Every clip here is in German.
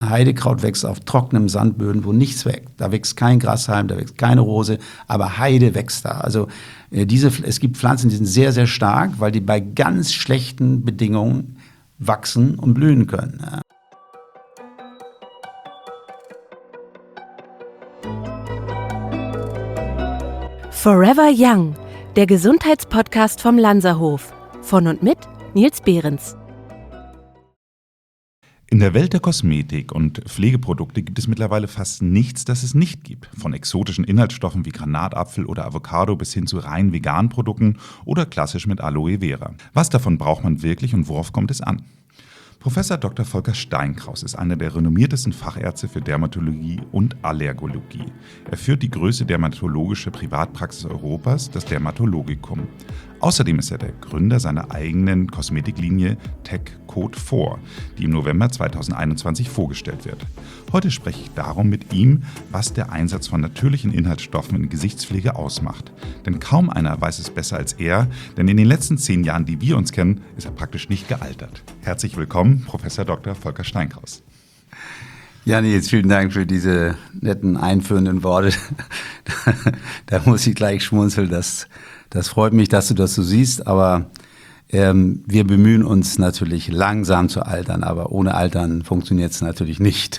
Heidekraut wächst auf trockenem Sandböden, wo nichts wächst. Da wächst kein Grashalm, da wächst keine Rose, aber Heide wächst da. Also es gibt Pflanzen, die sind sehr, sehr stark, weil die bei ganz schlechten Bedingungen wachsen und blühen können. Ja. Forever Young, der Gesundheitspodcast vom Lanzerhof. Von und mit Nils Behrens. In der Welt der Kosmetik und Pflegeprodukte gibt es mittlerweile fast nichts, das es nicht gibt. Von exotischen Inhaltsstoffen wie Granatapfel oder Avocado bis hin zu rein veganen Produkten oder klassisch mit Aloe Vera. Was davon braucht man wirklich und worauf kommt es an? Professor Dr. Volker Steinkraus ist einer der renommiertesten Fachärzte für Dermatologie und Allergologie. Er führt die größte dermatologische Privatpraxis Europas, das Dermatologicum. Außerdem ist er der Gründer seiner eigenen Kosmetiklinie Tech Code 4, die im November 2021 vorgestellt wird. Heute spreche ich darum mit ihm, was der Einsatz von natürlichen Inhaltsstoffen in Gesichtspflege ausmacht. Denn kaum einer weiß es besser als er, denn in den letzten 10 Jahren, die wir uns kennen, ist er praktisch nicht gealtert. Herzlich willkommen, Professor Dr. Volker Steinkraus. Ja, Nils, vielen Dank für diese netten, einführenden Worte. Da muss ich gleich schmunzeln. Das freut mich, dass du das so siehst, aber wir bemühen uns natürlich langsam zu altern, aber ohne Altern funktioniert es natürlich nicht.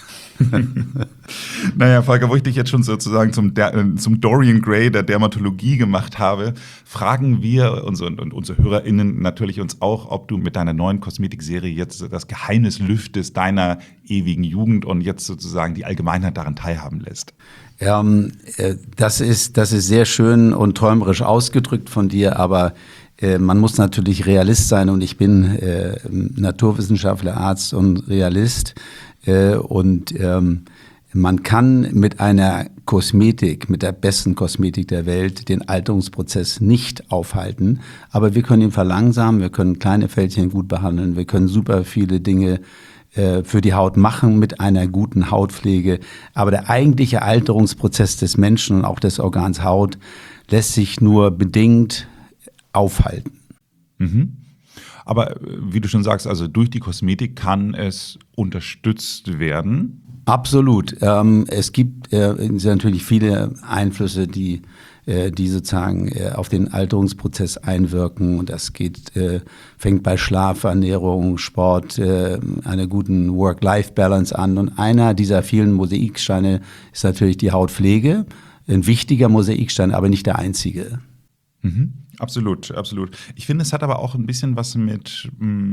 Naja, Volker, wo ich dich jetzt schon sozusagen zum Dorian Gray der Dermatologie gemacht habe, fragen wir unsere HörerInnen natürlich uns auch, ob du mit deiner neuen Kosmetikserie jetzt das Geheimnis lüftest deiner ewigen Jugend und jetzt sozusagen die Allgemeinheit daran teilhaben lässt. Das ist sehr schön und träumerisch ausgedrückt von dir, aber man muss natürlich Realist sein und ich bin Naturwissenschaftler, Arzt und Realist und man kann mit einer Kosmetik, mit der besten Kosmetik der Welt, den Alterungsprozess nicht aufhalten, aber wir können ihn verlangsamen, wir können kleine Fältchen gut behandeln, wir können super viele Dinge für die Haut machen mit einer guten Hautpflege. Aber der eigentliche Alterungsprozess des Menschen und auch des Organs Haut lässt sich nur bedingt aufhalten. Mhm. Aber wie du schon sagst, also durch die Kosmetik kann es unterstützt werden? Absolut. Es gibt natürlich viele Einflüsse, die sozusagen auf den Alterungsprozess einwirken. Und das fängt bei Schlaf, Ernährung, Sport, einer guten Work-Life-Balance an. Und einer dieser vielen Mosaiksteine ist natürlich die Hautpflege. Ein wichtiger Mosaikstein, aber nicht der einzige. Mhm. Absolut, absolut. Ich finde, es hat aber auch ein bisschen was mit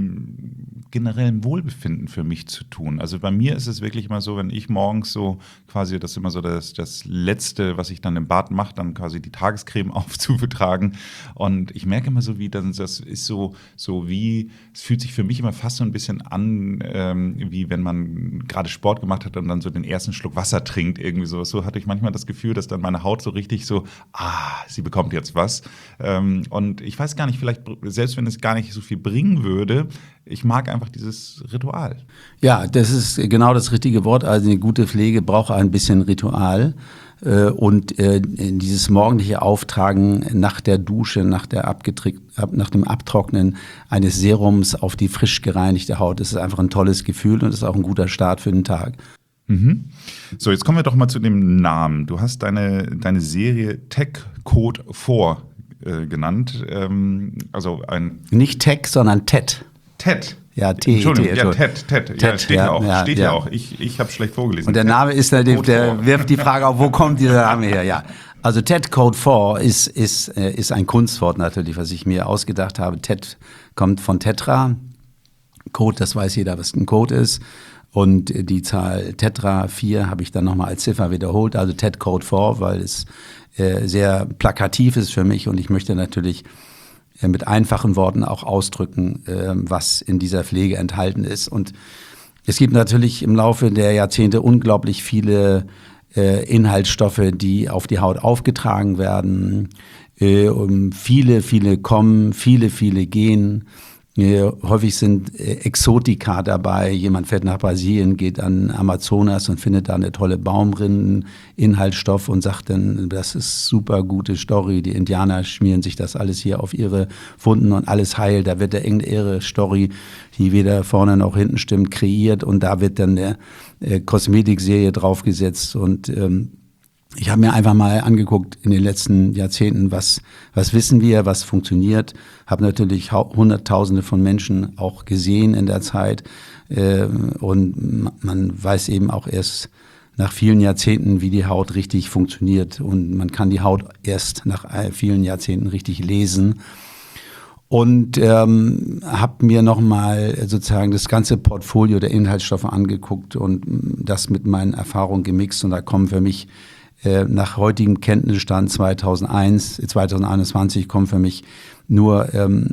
generellem Wohlbefinden für mich zu tun. Also bei mir ist es wirklich immer so, wenn ich morgens so quasi, das ist immer so das Letzte, was ich dann im Bad mache, dann quasi die Tagescreme aufzubetragen. Und ich merke immer so, wie das ist so wie, es fühlt sich für mich immer fast so ein bisschen an, wie wenn man gerade Sport gemacht hat und dann so den ersten Schluck Wasser trinkt, irgendwie so. So hatte ich manchmal das Gefühl, dass dann meine Haut so richtig so, sie bekommt jetzt was. Und ich weiß gar nicht, vielleicht, selbst wenn es gar nicht so viel bringen würde, ich mag einfach dieses Ritual. Ja, das ist genau das richtige Wort. Also eine gute Pflege braucht ein bisschen Ritual. Und dieses morgendliche Auftragen nach der Dusche, nach dem Abtrocknen eines Serums auf die frisch gereinigte Haut, das ist einfach ein tolles Gefühl und ist auch ein guter Start für den Tag. Mhm. So, jetzt kommen wir doch mal zu dem Namen. Du hast deine Serie Tech Code 4 genannt. Also nicht Tech, sondern TED. TED. Ja, Entschuldigung, ja, TED. Ja, steht ja auch. Steht ja auch. Ich habe schlecht vorgelesen. Und der Name ist, der wirft die Frage auf, wo kommt dieser Name her? Ja. Also TED Code 4 ist ein Kunstwort natürlich, was ich mir ausgedacht habe. TED kommt von Tetra. Code, das weiß jeder, was ein Code ist. Und die Zahl Tetra 4 habe ich dann nochmal als Ziffer wiederholt. Also TED Code 4, weil es sehr plakativ ist für mich und ich möchte natürlich mit einfachen Worten auch ausdrücken, was in dieser Pflege enthalten ist. Und es gibt natürlich im Laufe der Jahrzehnte unglaublich viele Inhaltsstoffe, die auf die Haut aufgetragen werden. Viele kommen, viele gehen. Häufig sind Exotika dabei. Jemand fährt nach Brasilien, geht an Amazonas und findet da eine tolle Baumrindeninhaltsstoff und sagt dann, das ist super gute Story. Die Indianer schmieren sich das alles hier auf ihre Wunden und alles heilt. Da wird da irgendeine Story, die weder vorne noch hinten stimmt, kreiert und da wird dann eine Kosmetikserie draufgesetzt und ich habe mir einfach mal angeguckt in den letzten Jahrzehnten, was wissen wir, was funktioniert. Habe natürlich Hunderttausende von Menschen auch gesehen in der Zeit. Und man weiß eben auch erst nach vielen Jahrzehnten, wie die Haut richtig funktioniert. Und man kann die Haut erst nach vielen Jahrzehnten richtig lesen. Und habe mir nochmal sozusagen das ganze Portfolio der Inhaltsstoffe angeguckt und das mit meinen Erfahrungen gemixt. Und da kommen für mich nach heutigem Kenntnisstand 2021 kommen für mich nur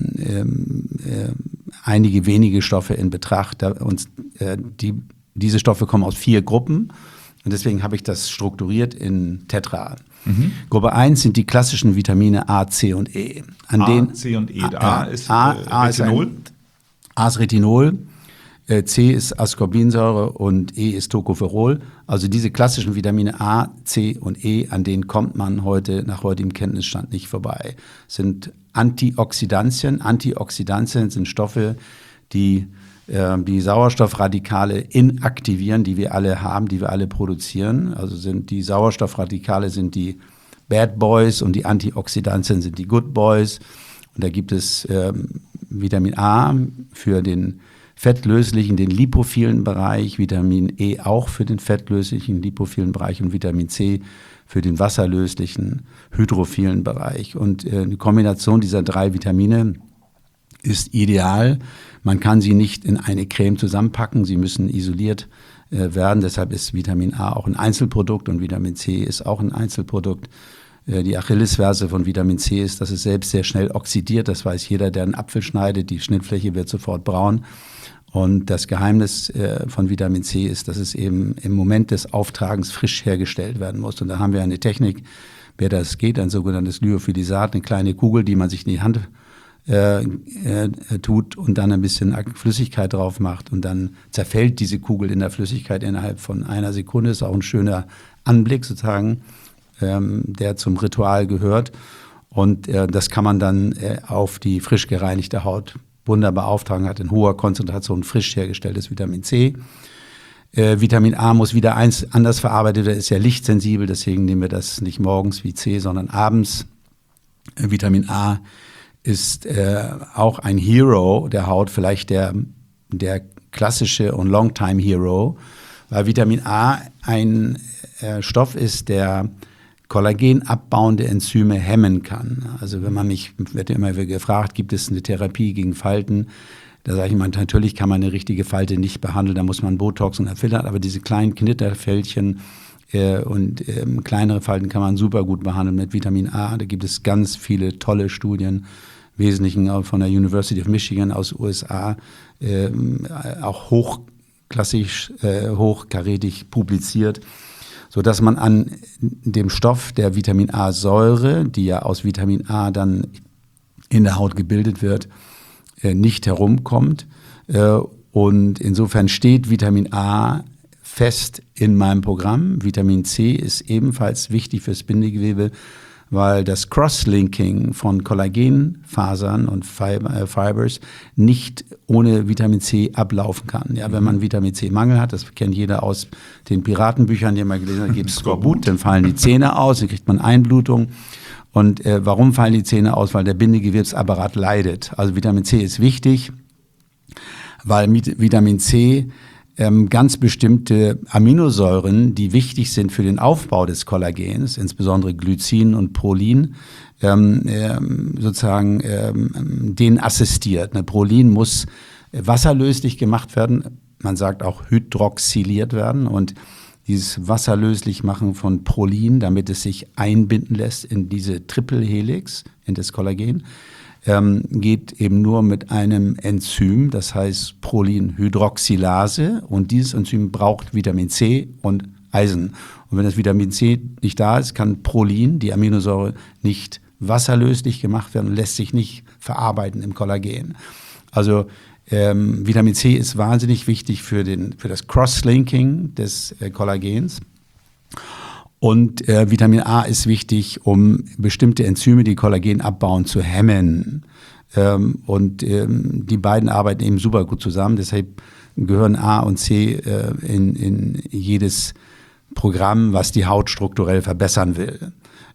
einige wenige Stoffe in Betracht. Diese Stoffe kommen aus 4 Gruppen und deswegen habe ich das strukturiert in Tetra. Gruppe 1 sind die klassischen Vitamine A, C und E. C und E. A ist Retinol. A ist Retinol. C ist Ascorbinsäure und E ist Tocopherol. Also diese klassischen Vitamine A, C und E, an denen kommt man heute nach heutigem Kenntnisstand nicht vorbei. Sind Antioxidantien. Antioxidantien sind Stoffe, die die Sauerstoffradikale inaktivieren, die wir alle haben, die wir alle produzieren. Also sind die Sauerstoffradikale sind die Bad Boys und die Antioxidantien sind die Good Boys. Und da gibt es Vitamin A für den fettlöslichen, den lipophilen Bereich, Vitamin E auch für den fettlöslichen, lipophilen Bereich und Vitamin C für den wasserlöslichen, hydrophilen Bereich. Und die Kombination dieser 3 Vitamine ist ideal. Man kann sie nicht in eine Creme zusammenpacken, sie müssen isoliert werden. Deshalb ist Vitamin A auch ein Einzelprodukt und Vitamin C ist auch ein Einzelprodukt. Die Achillesferse von Vitamin C ist, dass es selbst sehr schnell oxidiert. Das weiß jeder, der einen Apfel schneidet. Die Schnittfläche wird sofort braun. Und das Geheimnis von Vitamin C ist, dass es eben im Moment des Auftragens frisch hergestellt werden muss. Und da haben wir eine Technik, wer das geht, ein sogenanntes Lyophilisat, eine kleine Kugel, die man sich in die Hand tut und dann ein bisschen Flüssigkeit drauf macht. Und dann zerfällt diese Kugel in der Flüssigkeit innerhalb von einer Sekunde. Ist auch ein schöner Anblick sozusagen, der zum Ritual gehört. Und das kann man dann auf die frisch gereinigte Haut wunderbar auftragen, hat in hoher Konzentration frisch hergestelltes Vitamin C. Vitamin A muss wieder anders verarbeitet werden, ist ja lichtsensibel, deswegen nehmen wir das nicht morgens wie C, sondern abends. Vitamin A ist auch ein Hero der Haut, vielleicht der klassische und Longtime-Hero, weil Vitamin A ein Stoff ist, der kollagenabbauende Enzyme hemmen kann. Also wenn man wird immer wieder gefragt, gibt es eine Therapie gegen Falten? Da sage ich mal, natürlich kann man eine richtige Falte nicht behandeln, da muss man Botox und Filler, aber diese kleinen Knitterfältchen und kleinere Falten kann man super gut behandeln mit Vitamin A. Da gibt es ganz viele tolle Studien, im Wesentlichen von der University of Michigan aus USA, auch hochklassig, hochkarätig publiziert, sodass man an dem Stoff der Vitamin A-Säure, die ja aus Vitamin A dann in der Haut gebildet wird, nicht herumkommt. Und insofern steht Vitamin A fest in meinem Programm. Vitamin C ist ebenfalls wichtig fürs Bindegewebe, weil das Crosslinking von Kollagenfasern und Fibers nicht ohne Vitamin C ablaufen kann. Ja, wenn man Vitamin C-Mangel hat, das kennt jeder aus den Piratenbüchern, die man gelesen hat, gibt es Skorbut, dann fallen die Zähne aus, dann kriegt man Einblutung. Und warum fallen die Zähne aus? Weil der Bindegewebsapparat leidet. Also Vitamin C ist wichtig, weil Vitamin C ganz bestimmte Aminosäuren, die wichtig sind für den Aufbau des Kollagens, insbesondere Glycin und Prolin, denen assistiert. Prolin muss wasserlöslich gemacht werden, man sagt auch hydroxyliert werden, und dieses Wasserlöslich machen von Prolin, damit es sich einbinden lässt in diese Triple-Helix, in das Kollagen, geht eben nur mit einem Enzym, das heißt Prolinhydroxylase, und dieses Enzym braucht Vitamin C und Eisen. Und wenn das Vitamin C nicht da ist, kann Prolin, die Aminosäure, nicht wasserlöslich gemacht werden und lässt sich nicht verarbeiten im Kollagen. Also Vitamin C ist wahnsinnig wichtig für das Cross-Linking des Kollagens. Und Vitamin A ist wichtig, um bestimmte Enzyme, die Kollagen abbauen, zu hemmen. Die beiden arbeiten eben super gut zusammen. Deshalb gehören A und C in jedes Programm, was die Haut strukturell verbessern will.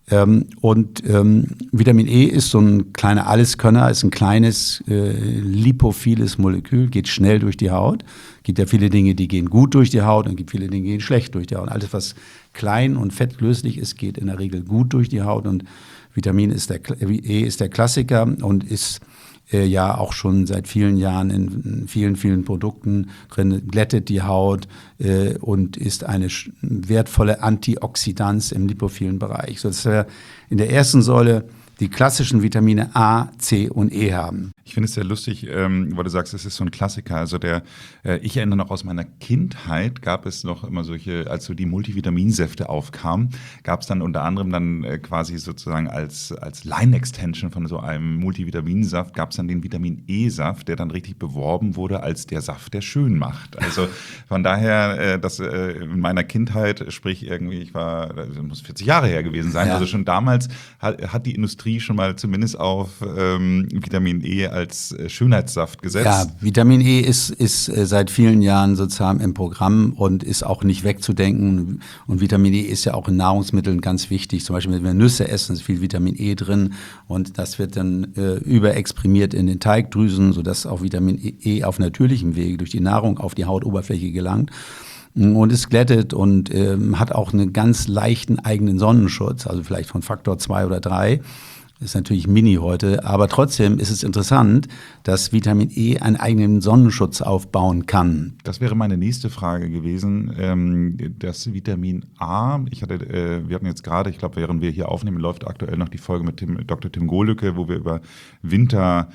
Vitamin E ist so ein kleiner Alleskönner, ist ein kleines lipophiles Molekül, geht schnell durch die Haut. Gibt ja viele Dinge, die gehen gut durch die Haut und gibt viele Dinge, die gehen schlecht durch die Haut. Alles, was klein und fettlöslich ist, geht in der Regel gut durch die Haut. Und Vitamin E ist der Klassiker und ist ja auch schon seit vielen Jahren in vielen, vielen Produkten drin, glättet die Haut und ist eine wertvolle Antioxidanz im lipophilen Bereich. So dass wir in der ersten Säule die klassischen Vitamine A, C und E haben. Ich finde es sehr lustig, weil du sagst, es ist so ein Klassiker. Also ich erinnere noch aus meiner Kindheit, gab es noch immer solche, als so die Multivitaminsäfte aufkamen, gab es dann unter anderem dann quasi sozusagen als Line-Extension von so einem Multivitaminsaft, gab es dann den Vitamin-E-Saft, der dann richtig beworben wurde als der Saft, der schön macht. Also von daher, das in meiner Kindheit, sprich irgendwie, das muss 40 Jahre her gewesen sein, also schon damals hat die Industrie schon mal zumindest auf Vitamin E als Schönheitssaft gesetzt. Ja, Vitamin E ist seit vielen Jahren sozusagen im Programm und ist auch nicht wegzudenken. Und Vitamin E ist ja auch in Nahrungsmitteln ganz wichtig. Zum Beispiel, wenn wir Nüsse essen, ist viel Vitamin E drin und das wird dann überexprimiert in den Teigdrüsen, sodass auch Vitamin E auf natürlichem Wege durch die Nahrung auf die Hautoberfläche gelangt. Und es glättet und hat auch einen ganz leichten eigenen Sonnenschutz, also vielleicht von Faktor 2 oder 3. Ist natürlich mini heute, aber trotzdem ist es interessant, dass Vitamin E einen eigenen Sonnenschutz aufbauen kann. Das wäre meine nächste Frage gewesen. Das Vitamin A, wir hatten jetzt gerade, ich glaube, während wir hier aufnehmen, läuft aktuell noch die Folge mit Dr. Tim Gohlücke, wo wir über Winter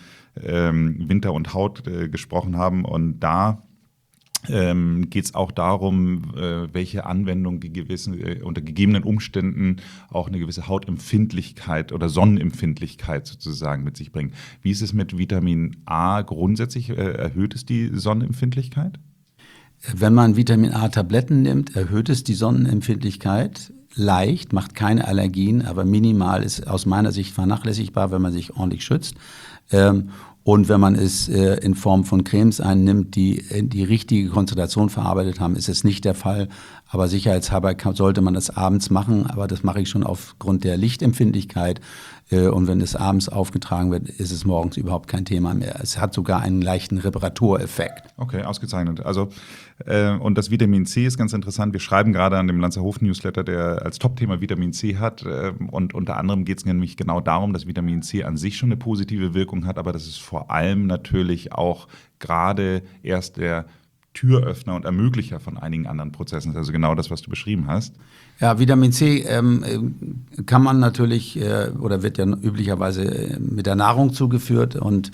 und Haut gesprochen haben. Und da geht es auch darum, welche Anwendung unter gegebenen Umständen auch eine gewisse Hautempfindlichkeit oder Sonnenempfindlichkeit sozusagen mit sich bringt. Wie ist es mit Vitamin A grundsätzlich? Erhöht es die Sonnenempfindlichkeit? Wenn man Vitamin A-Tabletten nimmt, erhöht es die Sonnenempfindlichkeit leicht, macht keine Allergien, aber minimal ist aus meiner Sicht vernachlässigbar, wenn man sich ordentlich schützt. Und wenn man es in Form von Cremes einnimmt, die die richtige Konzentration verarbeitet haben, ist es nicht der Fall. Aber sicherheitshalber sollte man das abends machen. Aber das mache ich schon aufgrund der Lichtempfindlichkeit. Und wenn es abends aufgetragen wird, ist es morgens überhaupt kein Thema mehr. Es hat sogar einen leichten Reparatureffekt. Okay, ausgezeichnet. Also und das Vitamin C ist ganz interessant. Wir schreiben gerade an dem Lanzerhof-Newsletter, der als Topthema Vitamin C hat. Und unter anderem geht es nämlich genau darum, dass Vitamin C an sich schon eine positive Wirkung hat, aber dass es vor allem natürlich auch gerade erst der Türöffner und Ermöglicher von einigen anderen Prozessen. Also genau das, was du beschrieben hast. Ja, Vitamin C kann man natürlich oder wird ja üblicherweise mit der Nahrung zugeführt und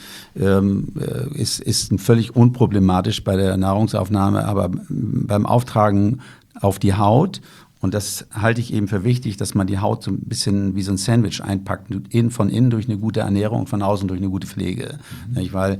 ist völlig unproblematisch bei der Nahrungsaufnahme, aber beim Auftragen auf die Haut, und das halte ich eben für wichtig, dass man die Haut so ein bisschen wie so ein Sandwich einpackt, von innen durch eine gute Ernährung und von außen durch eine gute Pflege. Nicht? Weil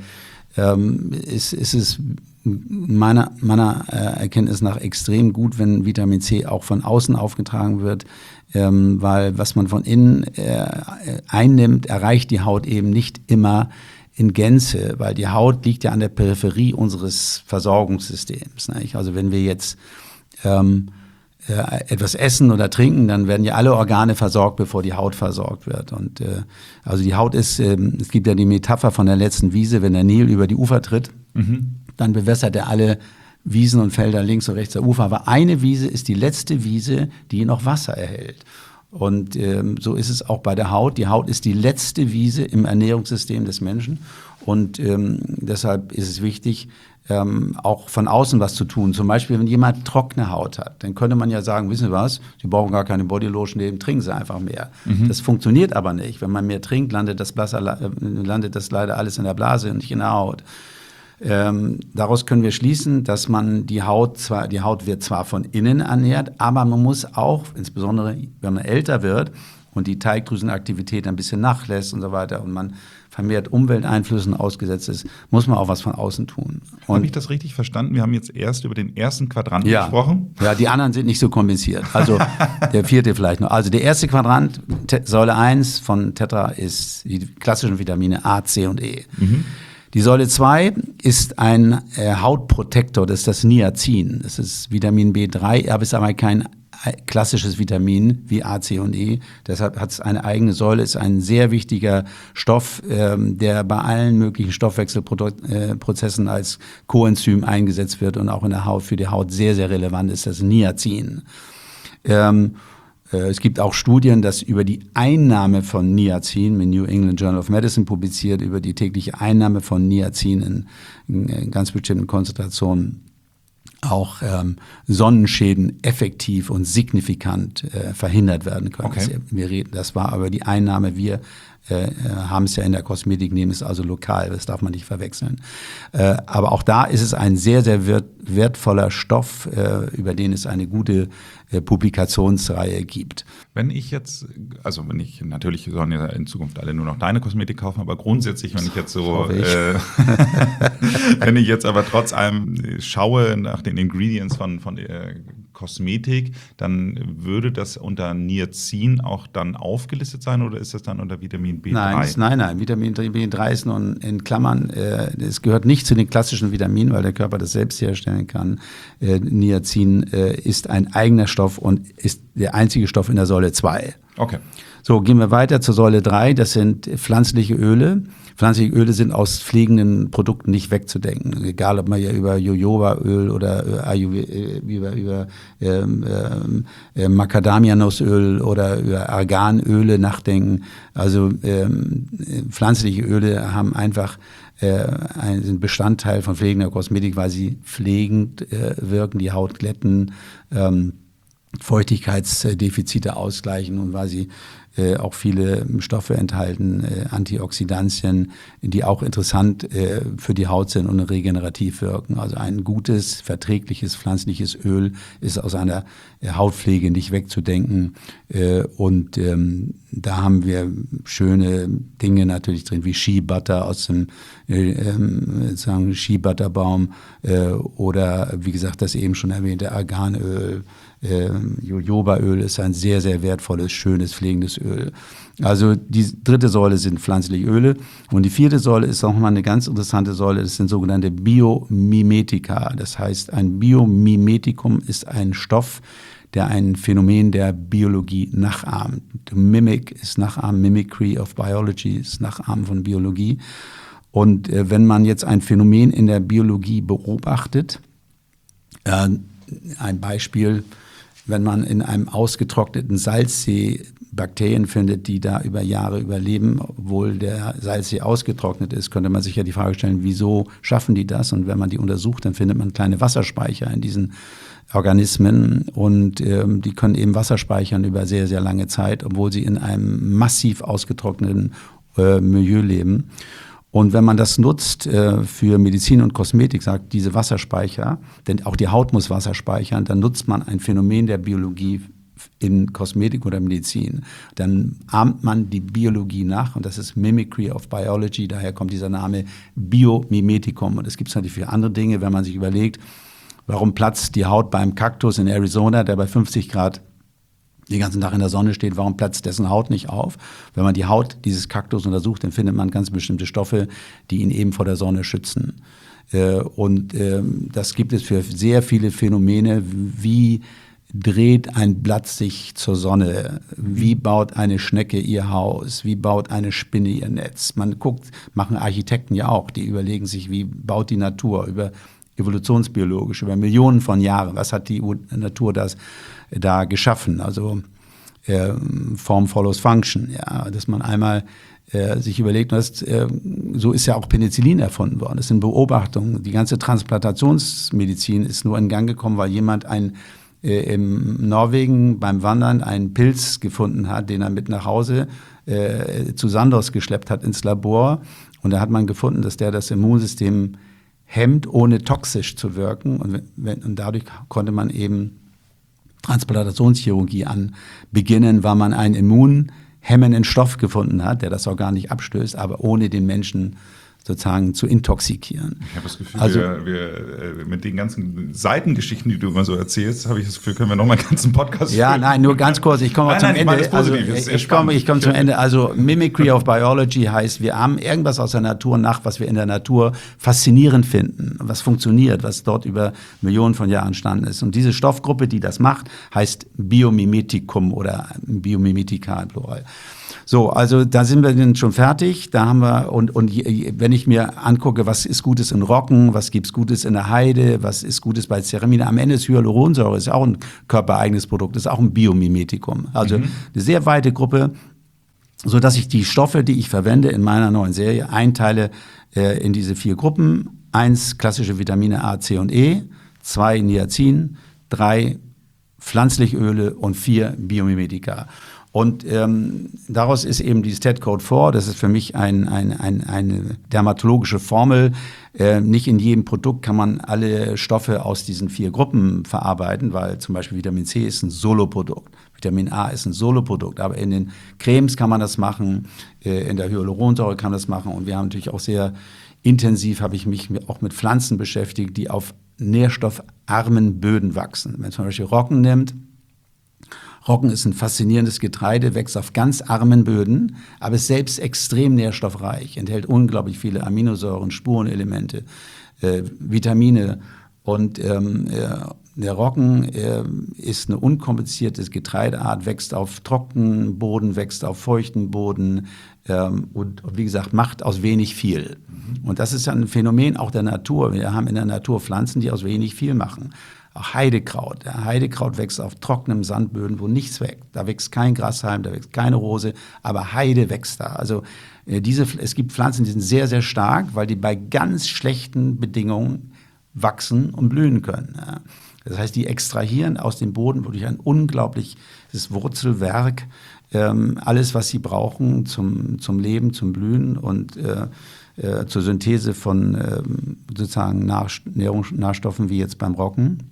es ist meiner Erkenntnis nach extrem gut, wenn Vitamin C auch von außen aufgetragen wird, weil was man von innen einnimmt, erreicht die Haut eben nicht immer in Gänze, weil die Haut liegt ja an der Peripherie unseres Versorgungssystems. Nicht? Also wenn wir jetzt etwas essen oder trinken, dann werden ja alle Organe versorgt, bevor die Haut versorgt wird. Und also die Haut ist, es gibt ja die Metapher von der letzten Wiese, wenn der Nil über die Ufer tritt, dann bewässert er alle Wiesen und Felder links und rechts der Ufer. Aber eine Wiese ist die letzte Wiese, die noch Wasser erhält. Und so ist es auch bei der Haut. Die Haut ist die letzte Wiese im Ernährungssystem des Menschen. Und deshalb ist es wichtig, auch von außen was zu tun. Zum Beispiel, wenn jemand trockene Haut hat, dann könnte man ja sagen, wissen Sie was, Sie brauchen gar keine Bodylotion nehmen, trinken Sie einfach mehr. Das funktioniert aber nicht. Wenn man mehr trinkt, landet das leider alles in der Blase und nicht in der Haut. Daraus können wir schließen, dass man die Haut wird zwar von innen ernährt, aber man muss auch, insbesondere wenn man älter wird und die Teigdrüsenaktivität ein bisschen nachlässt und so weiter und man vermehrt Umwelteinflüssen ausgesetzt ist, muss man auch was von außen tun. Habe ich das richtig verstanden? Wir haben jetzt erst über den ersten Quadranten gesprochen. Ja, die anderen sind nicht so kompliziert. Also der vierte vielleicht noch. Also der erste Quadrant, Säule 1 von Tetra, ist die klassischen Vitamine A, C und E. Die Säule 2 ist ein Hautprotektor, das ist das Niacin. Das ist Vitamin B3, aber ist aber kein klassisches Vitamin wie A, C und E. Deshalb hat es eine eigene Säule, ist ein sehr wichtiger Stoff, der bei allen möglichen Stoffwechselprozessen als Coenzym eingesetzt wird und auch in der Haut für die Haut sehr, sehr relevant ist, das Niacin. Es gibt auch Studien, dass über die Einnahme von Niacin, im New England Journal of Medicine publiziert, über die tägliche Einnahme von Niacin in ganz bestimmten Konzentrationen auch Sonnenschäden effektiv und signifikant verhindert werden können. Okay. Das war aber die Einnahme, wir haben es ja in der Kosmetik, nehmen es also lokal, das darf man nicht verwechseln. Aber auch da ist es ein sehr, sehr wertvoller Stoff, über den es eine gute Publikationsreihe gibt. Natürlich sollen ja in Zukunft alle nur noch deine Kosmetik kaufen, aber grundsätzlich, wenn ich jetzt so, wenn ich jetzt aber trotz allem schaue nach den Ingredients von der Kosmetik, dann würde das unter Niacin auch dann aufgelistet sein oder ist das dann unter Vitamin B3? Nein, Vitamin B3 ist nun in Klammern, es gehört nicht zu den klassischen Vitaminen, weil der Körper das selbst herstellen kann. Niacin ist ein eigener Stoff und ist der einzige Stoff in der Säule 2. Okay. So, gehen wir weiter zur Säule 3, das sind pflanzliche Öle. Pflanzliche Öle sind aus pflegenden Produkten nicht wegzudenken. Egal, ob man ja über Jojobaöl oder über Macadamia-Nussöl oder über Arganöle nachdenken. Also pflanzliche Öle haben einfach sind Bestandteil von pflegender Kosmetik, weil sie pflegend wirken, die Haut glätten, Feuchtigkeitsdefizite ausgleichen und weil sie auch viele Stoffe enthalten, Antioxidantien, die auch interessant für die Haut sind und regenerativ wirken. Also ein gutes, verträgliches pflanzliches Öl ist aus einer Hautpflege nicht wegzudenken. Und da haben wir schöne Dinge natürlich drin, wie Shea Butter aus dem Shea Butter Baum oder wie gesagt das eben schon erwähnte Arganöl. Jojobaöl ist ein sehr, sehr wertvolles, schönes, pflegendes Öl. Also die dritte Säule sind pflanzliche Öle und die vierte Säule ist nochmal eine ganz interessante Säule, das sind sogenannte Biomimetika. Das heißt, ein Biomimetikum ist ein Stoff, der ein Phänomen der Biologie nachahmt. Mimic ist Nachahmen, Mimicry of Biology ist Nachahmen von Biologie. Und wenn man jetzt ein Phänomen in der Biologie beobachtet, ein Beispiel, wenn man in einem ausgetrockneten Salzsee Bakterien findet, die da über Jahre überleben, obwohl der Salzsee ausgetrocknet ist, könnte man sich ja die Frage stellen, wieso schaffen die das? Und wenn man die untersucht, dann findet man kleine Wasserspeicher in diesen Organismen und die können eben Wasser speichern über sehr, sehr lange Zeit, obwohl sie in einem massiv ausgetrockneten Milieu leben. Und wenn man das nutzt für Medizin und Kosmetik, sagt diese Wasserspeicher, denn auch die Haut muss Wasser speichern, dann nutzt man ein Phänomen der Biologie in Kosmetik oder Medizin. Dann ahmt man die Biologie nach und das ist Mimicry of Biology, daher kommt dieser Name Biomimetikum. Und es gibt es natürlich für andere Dinge, wenn man sich überlegt, warum platzt die Haut beim Kaktus in Arizona, der bei 50 Grad den ganzen Tag in der Sonne steht, warum platzt dessen Haut nicht auf? Wenn man die Haut dieses Kaktus untersucht, dann findet man ganz bestimmte Stoffe, die ihn eben vor der Sonne schützen. Und das gibt es für sehr viele Phänomene. Wie dreht ein Blatt sich zur Sonne? Wie baut eine Schnecke ihr Haus? Wie baut eine Spinne ihr Netz? Man guckt, machen Architekten ja auch, die überlegen sich, wie baut die Natur über evolutionsbiologisch, über Millionen von Jahren. Was hat die Natur da geschaffen? Also Form follows Function, ja, dass man einmal sich überlegt, so ist ja auch Penicillin erfunden worden. Das sind Beobachtungen. Die ganze Transplantationsmedizin ist nur in Gang gekommen, weil jemand in Norwegen beim Wandern einen Pilz gefunden hat, den er mit nach Hause zu Sandoz geschleppt hat ins Labor. Und da hat man gefunden, dass der das Immunsystem hemmt, ohne toxisch zu wirken. Und dadurch konnte man eben Transplantationschirurgie beginnen, weil man ein hemmenden Stoff gefunden hat, der das auch gar nicht abstößt, aber ohne den Menschen sozusagen zu intoxikieren. Ich habe das Gefühl, wir mit den ganzen Seitengeschichten, die du immer so erzählst, habe ich das Gefühl, können wir nochmal einen ganzen Podcast führen. Nein, nur ganz kurz, ich komme zum Ende. Ich komme zum Ende. Also Mimicry of Biology heißt, wir haben irgendwas aus der Natur nach, was wir in der Natur faszinierend finden, was funktioniert, was dort über Millionen von Jahren entstanden ist. Und diese Stoffgruppe, die das macht, heißt Biomimetikum oder Biomimetika im Plural. So, also da sind wir dann schon fertig. Da haben wir, und wenn ich mir angucke, was ist Gutes in Roggen, was gibt's Gutes in der Heide, was ist Gutes bei Ceramine, am Ende ist Hyaluronsäure, ist auch ein körpereigenes Produkt, ist auch ein Biomimetikum. Also eine sehr weite Gruppe, so dass ich die Stoffe, die ich verwende in meiner neuen Serie, einteile in diese 4 Gruppen. 1 klassische Vitamine A, C und E, 2 Niacin, 3 pflanzliche Öle und 4 Biomimetika. Und daraus ist eben die STAT-Code 4, das ist für mich eine dermatologische Formel. Nicht in jedem Produkt kann man alle Stoffe aus diesen 4 Gruppen verarbeiten, weil zum Beispiel Vitamin C ist ein Soloprodukt, Vitamin A ist ein Soloprodukt, aber in den Cremes kann man das machen, in der Hyaluronsäure kann man das machen und wir haben natürlich auch sehr intensiv, habe ich mich auch mit Pflanzen beschäftigt, die auf nährstoffarmen Böden wachsen. Wenn man zum Beispiel Roggen nimmt, Roggen ist ein faszinierendes Getreide, wächst auf ganz armen Böden, aber ist selbst extrem nährstoffreich, enthält unglaublich viele Aminosäuren, Spurenelemente, Vitamine. Und der Roggen ist eine unkomplizierte Getreideart, wächst auf trockenen Boden, wächst auf feuchten Boden und wie gesagt, macht aus wenig viel. Und das ist ein Phänomen auch der Natur. Wir haben in der Natur Pflanzen, die aus wenig viel machen. Auch Heidekraut. Ja, Heidekraut wächst auf trockenen Sandböden, wo nichts wächst. Da wächst kein Grashalm, da wächst keine Rose, aber Heide wächst da. Also es gibt Pflanzen, die sind sehr, sehr stark, weil die bei ganz schlechten Bedingungen wachsen und blühen können. Ja. Das heißt, die extrahieren aus dem Boden wirklich ein unglaubliches Wurzelwerk, alles, was sie brauchen zum Leben, zum Blühen und zur Synthese von sozusagen Nährstoffen wie jetzt beim Roggen.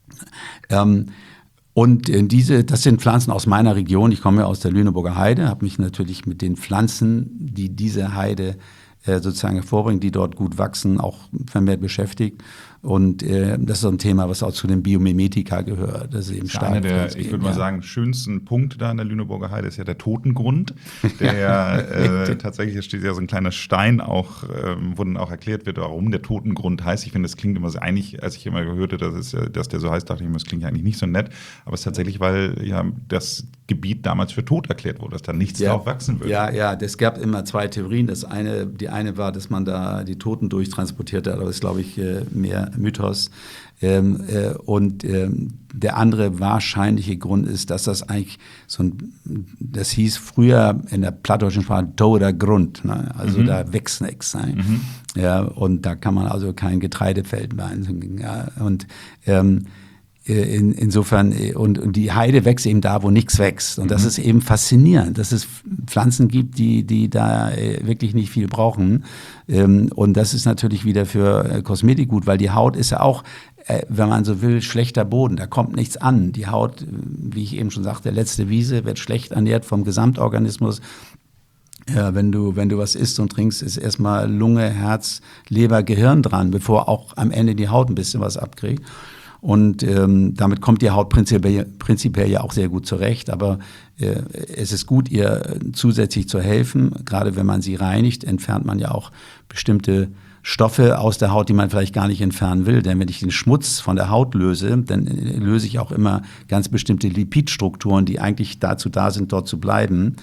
Und das sind Pflanzen aus meiner Region. Ich komme ja aus der Lüneburger Heide, habe mich natürlich mit den Pflanzen, die diese Heide sozusagen hervorbringen, die dort gut wachsen, auch vermehrt beschäftigt. Und das ist so ein Thema, was auch zu den Biomimetika gehört. Das ist eben stark. Einer der, ich würde mal sagen, schönsten Punkte da in der Lüneburger Heide ist ja der Totengrund, der ja tatsächlich, hier steht ja so ein kleiner Stein auch, wo dann auch erklärt wird, warum der Totengrund heißt. Ich finde, das klingt immer so, eigentlich, als ich immer gehört habe, dass der so heißt, dachte ich mir, das klingt ja eigentlich nicht so nett. Aber es ist tatsächlich, weil ja das Gebiet damals für tot erklärt wurde, dass da nichts drauf wachsen würde. Ja, es gab immer 2 Theorien. Die eine war, dass man da die Toten durchtransportiert hat, aber das ist, glaube ich, mehr Mythos. Und der andere wahrscheinliche Grund ist, dass das eigentlich das hieß früher in der plattdeutschen Sprache toter Grund, ne? Also da wächst nichts. Ne? Ja, und da kann man also kein Getreidefeld mehr einsetzen. Ja, und insofern, und die Heide wächst eben da, wo nichts wächst. Und das ist eben faszinierend, dass es Pflanzen gibt, die da wirklich nicht viel brauchen. Und das ist natürlich wieder für Kosmetik gut, weil die Haut ist ja auch, wenn man so will, schlechter Boden. Da kommt nichts an. Die Haut, wie ich eben schon sagte, letzte Wiese, wird schlecht ernährt vom Gesamtorganismus. Ja, wenn du was isst und trinkst, ist erstmal Lunge, Herz, Leber, Gehirn dran, bevor auch am Ende die Haut ein bisschen was abkriegt. Und damit kommt die Haut prinzipiell ja auch sehr gut zurecht. Aber es ist gut, ihr zusätzlich zu helfen. Gerade wenn man sie reinigt, entfernt man ja auch bestimmte Stoffe aus der Haut, die man vielleicht gar nicht entfernen will. Denn wenn ich den Schmutz von der Haut löse, dann löse ich auch immer ganz bestimmte Lipidstrukturen, die eigentlich dazu da sind, dort zu bleiben.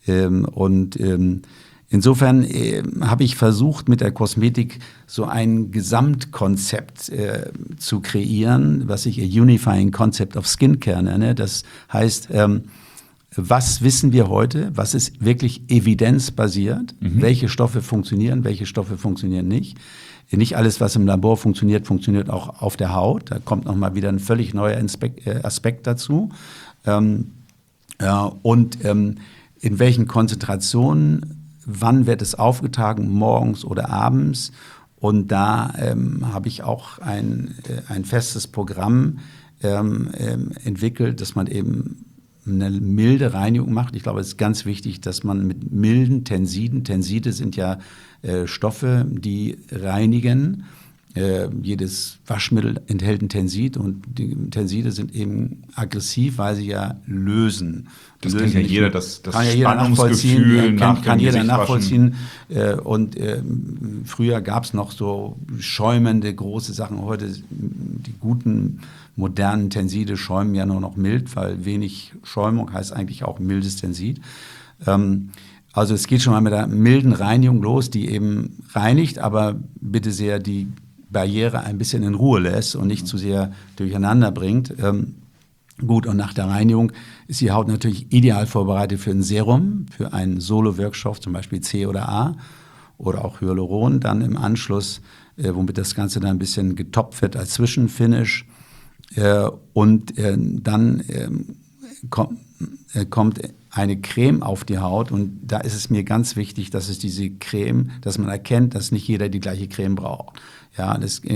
Insofern habe ich versucht, mit der Kosmetik so ein Gesamtkonzept zu kreieren, was ich a Unifying Concept of Skincare nenne. Das heißt, was wissen wir heute? Was ist wirklich evidenzbasiert? Welche Stoffe funktionieren, welche Stoffe funktionieren nicht? Nicht alles, was im Labor funktioniert, funktioniert auch auf der Haut. Da kommt nochmal wieder ein völlig neuer Aspekt dazu. In welchen Konzentrationen, wann wird es aufgetragen, morgens oder abends? Und da habe ich auch ein festes Programm entwickelt, dass man eben eine milde Reinigung macht. Ich glaube, es ist ganz wichtig, dass man mit milden Tenside sind ja Stoffe, die reinigen. Jedes Waschmittel enthält ein Tensid und die Tenside sind eben aggressiv, weil sie ja lösen. Das kennt ja jeder, das kann ja jeder Spannungsgefühl kann jeder nachvollziehen. Und früher gab es noch so schäumende große Sachen. Heute die guten modernen Tenside schäumen ja nur noch mild, weil wenig Schäumung heißt eigentlich auch mildes Tensid. Also es geht schon mal mit einer milden Reinigung los, die eben reinigt, aber bitte sehr die Barriere ein bisschen in Ruhe lässt und nicht zu sehr durcheinander bringt. Gut, und nach der Reinigung ist die Haut natürlich ideal vorbereitet für ein Serum, für einen Solo-Wirkstoff, zum Beispiel C oder A oder auch Hyaluron, dann im Anschluss, womit das Ganze dann ein bisschen getoppt wird als Zwischenfinish. Und dann kommt eine Creme auf die Haut und da ist es mir ganz wichtig, dass es diese Creme, dass man erkennt, dass nicht jeder die gleiche Creme braucht. Ja,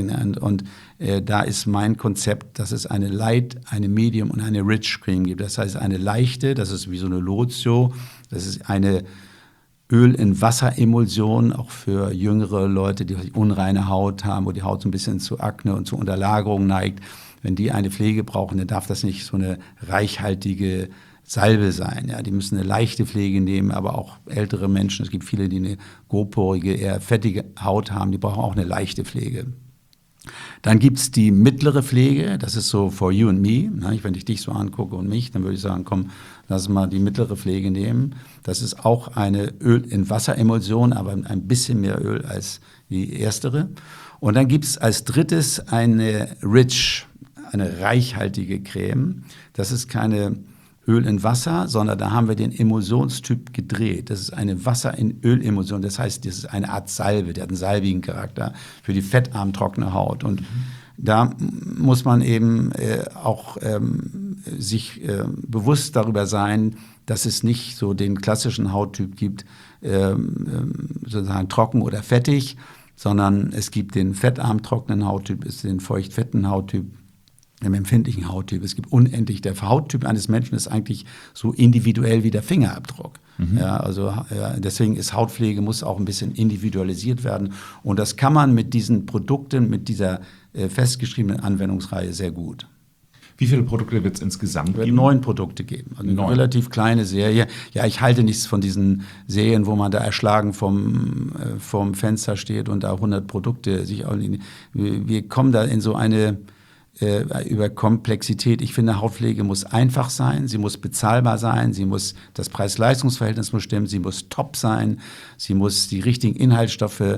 da ist mein Konzept, dass es eine Light, eine Medium und eine Rich Creme gibt. Das heißt, eine leichte, das ist wie so eine Lotio, das ist eine Öl in Wasser-Emulsion, auch für jüngere Leute, die unreine Haut haben, wo die Haut so ein bisschen zu Akne und zu Unterlagerung neigt. Wenn die eine Pflege brauchen, dann darf das nicht so eine reichhaltige Salbe sein. Ja, die müssen eine leichte Pflege nehmen, aber auch ältere Menschen, es gibt viele, die eine grobporige, eher fettige Haut haben, die brauchen auch eine leichte Pflege. Dann gibt's die mittlere Pflege, das ist so for you and me. Wenn ich dich so angucke und mich, dann würde ich sagen, komm, lass uns mal die mittlere Pflege nehmen. Das ist auch eine Öl in Wasseremulsion, aber ein bisschen mehr Öl als die erstere. Und dann gibt's als drittes eine Rich, eine reichhaltige Creme. Das ist keine Öl in Wasser, sondern da haben wir den Emulsionstyp gedreht. Das ist eine Wasser-in-Öl-Emulsion. Das heißt, das ist eine Art Salbe, die hat einen salbigen Charakter für die fettarm trockene Haut. Und da muss man eben auch sich bewusst darüber sein, dass es nicht so den klassischen Hauttyp gibt, sozusagen trocken oder fettig, sondern es gibt den fettarm trockenen Hauttyp, es den feucht-fetten Hauttyp, im empfindlichen Hauttyp. Es gibt unendlich, der Hauttyp eines Menschen ist eigentlich so individuell wie der Fingerabdruck. Ja, also deswegen ist Hautpflege, muss auch ein bisschen individualisiert werden. Und das kann man mit diesen Produkten, mit dieser festgeschriebenen Anwendungsreihe sehr gut. Wie viele Produkte wird es insgesamt geben? Es wird 9 Produkte geben. Also eine relativ kleine Serie. Ja, ich halte nichts von diesen Serien, wo man da erschlagen vom Fenster steht und da 100 Produkte sich auch. Wir kommen da in so eine über Komplexität. Ich finde, Hautpflege muss einfach sein, sie muss bezahlbar sein, das Preis-Leistungs-Verhältnis muss stimmen, sie muss top sein, sie muss die richtigen Inhaltsstoffe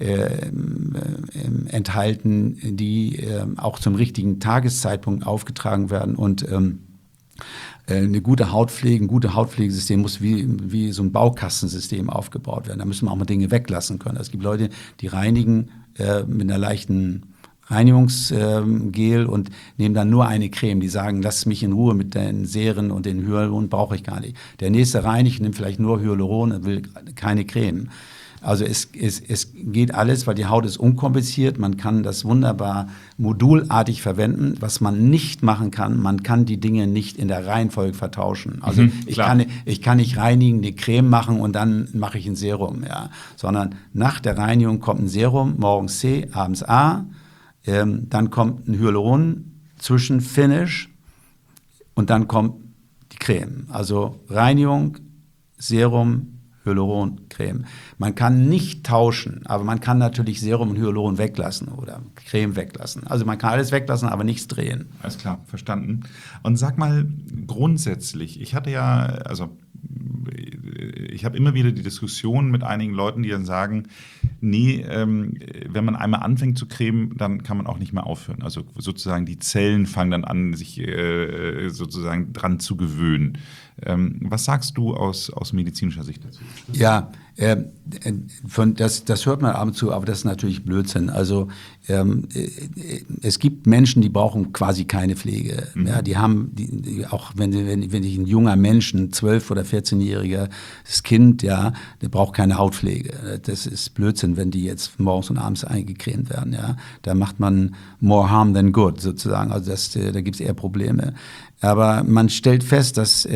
enthalten, die auch zum richtigen Tageszeitpunkt aufgetragen werden und ein gutes Hautpflegesystem muss wie so ein Baukastensystem aufgebaut werden. Da müssen wir auch mal Dinge weglassen können. Es gibt Leute, die reinigen mit einer leichten Reinigungsgel und nehmen dann nur eine Creme. Die sagen, lass mich in Ruhe mit den Serien und den Hyaluron, brauche ich gar nicht. Der nächste reinigt, nimmt vielleicht nur Hyaluron und will keine Creme. Also es geht alles, weil die Haut ist unkompliziert. Man kann das wunderbar modulartig verwenden. Was man nicht machen kann, man kann die Dinge nicht in der Reihenfolge vertauschen. Also ich kann nicht reinigen, eine Creme machen und dann mache ich ein Serum. Ja. Sondern nach der Reinigung kommt ein Serum, morgens C, abends A. Dann kommt ein Hyaluron zwischen Finish und dann kommt die Creme. Also Reinigung, Serum, Hyaluron, Creme. Man kann nicht tauschen, aber man kann natürlich Serum und Hyaluron weglassen oder Creme weglassen. Also man kann alles weglassen, aber nichts drehen. Alles klar, verstanden. Und sag mal grundsätzlich, ich habe immer wieder die Diskussion mit einigen Leuten, die dann sagen, nee, wenn man einmal anfängt zu cremen, dann kann man auch nicht mehr aufhören. Also sozusagen die Zellen fangen dann an, sich sozusagen dran zu gewöhnen. Was sagst du aus medizinischer Sicht dazu? Ja, das hört man ab und zu, aber das ist natürlich Blödsinn. Also es gibt Menschen, die brauchen quasi keine Pflege. Ja, die haben, auch wenn ich ein junger Mensch, ein 12- oder 14-jähriges Kind, ja, der braucht keine Hautpflege. Das ist Blödsinn, wenn die jetzt morgens und abends eingecremt werden. Ja, da macht man more harm than good sozusagen. Also da gibt es eher Probleme. Aber man stellt fest, dass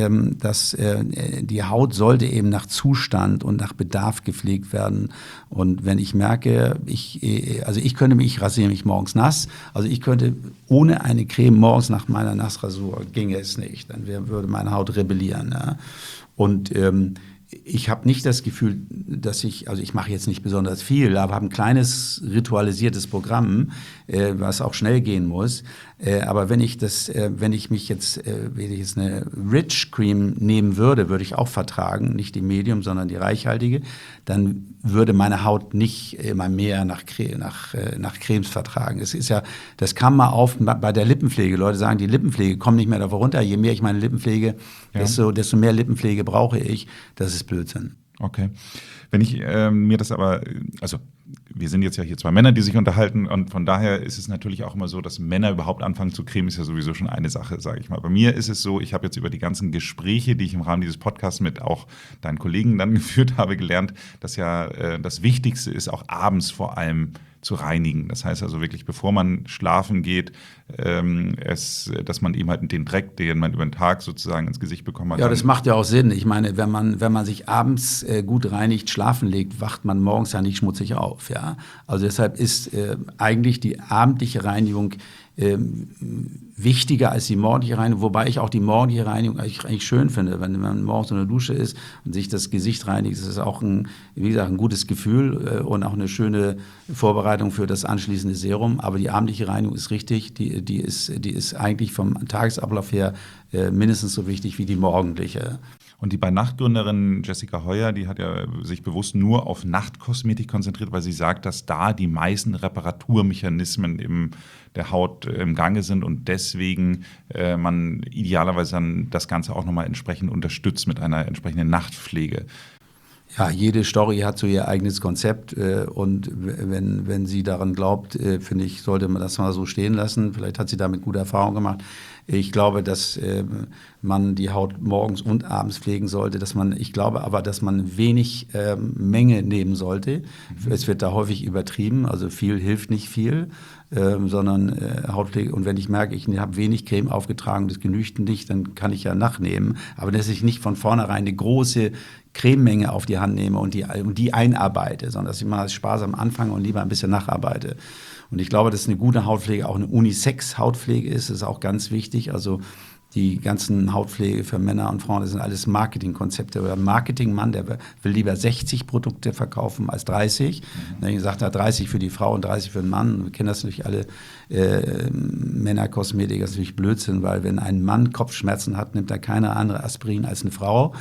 die Haut sollte eben nach Zustand und nach Bedarf gepflegt werden. Und wenn ich merke, ich rasiere mich morgens nass, also ich könnte ohne eine Creme morgens nach meiner Nassrasur ginge es nicht. Dann würde meine Haut rebellieren. Ja. Und ich habe nicht das Gefühl, dass ich mache jetzt nicht besonders viel, aber habe ein kleines ritualisiertes Programm, was auch schnell gehen muss. Aber wenn ich jetzt eine Rich Cream nehmen würde ich auch vertragen, nicht die Medium, sondern die reichhaltige, dann würde meine Haut nicht immer mehr nach Cremes vertragen. Das kam mal auf bei der Lippenpflege. Leute sagen, die Lippenpflege kommt nicht mehr davon runter. Je mehr ich meine Lippenpflege, desto mehr Lippenpflege brauche ich. Das ist Blödsinn. Okay. Wenn ich mir das aber, also wir sind jetzt ja hier zwei Männer, die sich unterhalten und von daher ist es natürlich auch immer so, dass Männer überhaupt anfangen zu cremen, ist ja sowieso schon eine Sache, sage ich mal. Bei mir ist es so, ich habe jetzt über die ganzen Gespräche, die ich im Rahmen dieses Podcasts mit auch deinen Kollegen dann geführt habe, gelernt, dass ja das Wichtigste ist, auch abends vor allem zu reinigen. Das heißt also wirklich, bevor man schlafen geht, dass man eben halt den Dreck, den man über den Tag sozusagen ins Gesicht bekommen hat. Ja, das macht ja auch Sinn. Ich meine, wenn man sich abends gut reinigt, schlafen legt, wacht man morgens ja nicht schmutzig auf. Ja? Also deshalb ist eigentlich die abendliche Reinigung wichtiger als die morgendliche Reinigung, wobei ich auch die morgendliche Reinigung eigentlich schön finde. Wenn man morgens in der Dusche ist und sich das Gesicht reinigt, ist es auch ein gutes Gefühl und auch eine schöne Vorbereitung für das anschließende Serum. Aber die abendliche Reinigung ist richtig, die ist eigentlich vom Tagesablauf her mindestens so wichtig wie die morgendliche. Und die Bei-Nacht-Gründerin Jessica Heuer, die hat ja sich bewusst nur auf Nachtkosmetik konzentriert, weil sie sagt, dass da die meisten Reparaturmechanismen der Haut im Gange sind und deswegen man idealerweise dann das Ganze auch nochmal entsprechend unterstützt mit einer entsprechenden Nachtpflege. Ja, jede Story hat so ihr eigenes Konzept und wenn sie daran glaubt, finde ich, sollte man das mal so stehen lassen. Vielleicht hat sie damit gute Erfahrungen gemacht. Ich glaube, dass man die Haut morgens und abends pflegen sollte. Ich glaube aber, dass man wenig Menge nehmen sollte. Es wird da häufig übertrieben, also viel hilft nicht viel, sondern Hautpflege. Und wenn ich merke, ich habe wenig Creme aufgetragen, das genügt nicht, dann kann ich ja nachnehmen. Aber dass ich nicht von vornherein eine große Crememenge auf die Hand nehme und die einarbeite, sondern dass ich mal sparsam anfange und lieber ein bisschen nacharbeite. Und ich glaube, dass eine gute Hautpflege auch eine Unisex-Hautpflege ist. Das ist auch ganz wichtig. Also die ganzen Hautpflege für Männer und Frauen, das sind alles Marketingkonzepte. Oder ein Marketingmann, der will lieber 60 Produkte verkaufen als 30. Dann sagt er 30 für die Frau und 30 für den Mann. Wir kennen das natürlich alle Männerkosmetik, das ist natürlich Blödsinn, weil wenn ein Mann Kopfschmerzen hat, nimmt er keine andere Aspirin als eine Frau.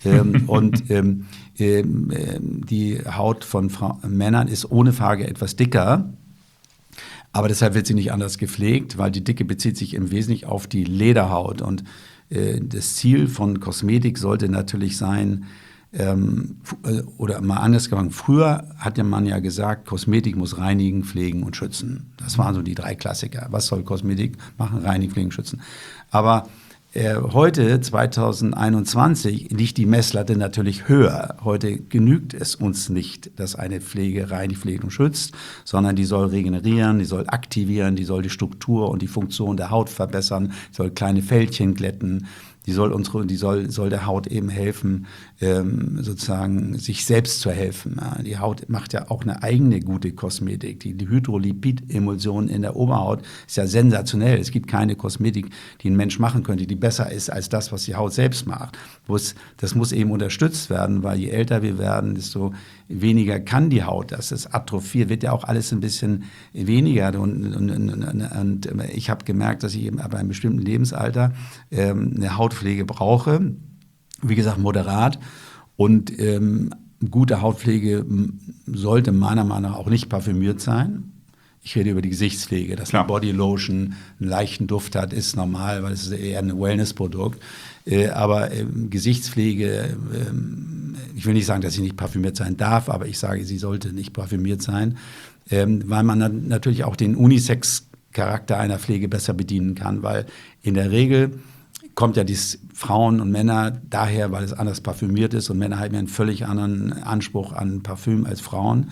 Die Haut von Männern ist ohne Frage etwas dicker. Aber deshalb wird sie nicht anders gepflegt, weil die Dicke bezieht sich im Wesentlichen auf die Lederhaut. Und das Ziel von Kosmetik sollte natürlich sein, oder mal anders gesagt, früher hat der Mann ja gesagt, Kosmetik muss reinigen, pflegen und schützen. Das waren so die 3 Klassiker. Was soll Kosmetik machen? Reinigen, pflegen, schützen. Aber heute, 2021, liegt die Messlatte natürlich höher. Heute genügt es uns nicht, dass eine Pflege reinigt, pflegt und schützt, sondern die soll regenerieren, die soll aktivieren, die soll die Struktur und die Funktion der Haut verbessern, soll kleine Fältchen glätten, die soll der Haut eben helfen, sozusagen sich selbst zu helfen. Ja, die Haut macht ja auch eine eigene gute Kosmetik. Die Hydrolipid-Emulsion in der Oberhaut ist ja sensationell. Es gibt keine Kosmetik, die ein Mensch machen könnte, die besser ist als das, was die Haut selbst macht. Das muss eben unterstützt werden, weil je älter wir werden, desto weniger kann die Haut das. Das atrophiert, wird ja auch alles ein bisschen weniger. Und ich habe gemerkt, dass ich eben ab einem bestimmten Lebensalter eine Hautpflege brauche. Wie gesagt, moderat. Und gute Hautpflege sollte meiner Meinung nach auch nicht parfümiert sein. Ich rede über die Gesichtspflege. Dass eine Bodylotion einen leichten Duft hat, ist normal, weil es ist eher ein Wellness-Produkt. Aber Gesichtspflege, ich will nicht sagen, dass sie nicht parfümiert sein darf, aber ich sage, sie sollte nicht parfümiert sein, weil man dann natürlich auch den Unisex-Charakter einer Pflege besser bedienen kann, weil in der Regel kommt ja dies Frauen und Männer daher, weil es anders parfümiert ist und Männer haben ja einen völlig anderen Anspruch an Parfüm als Frauen.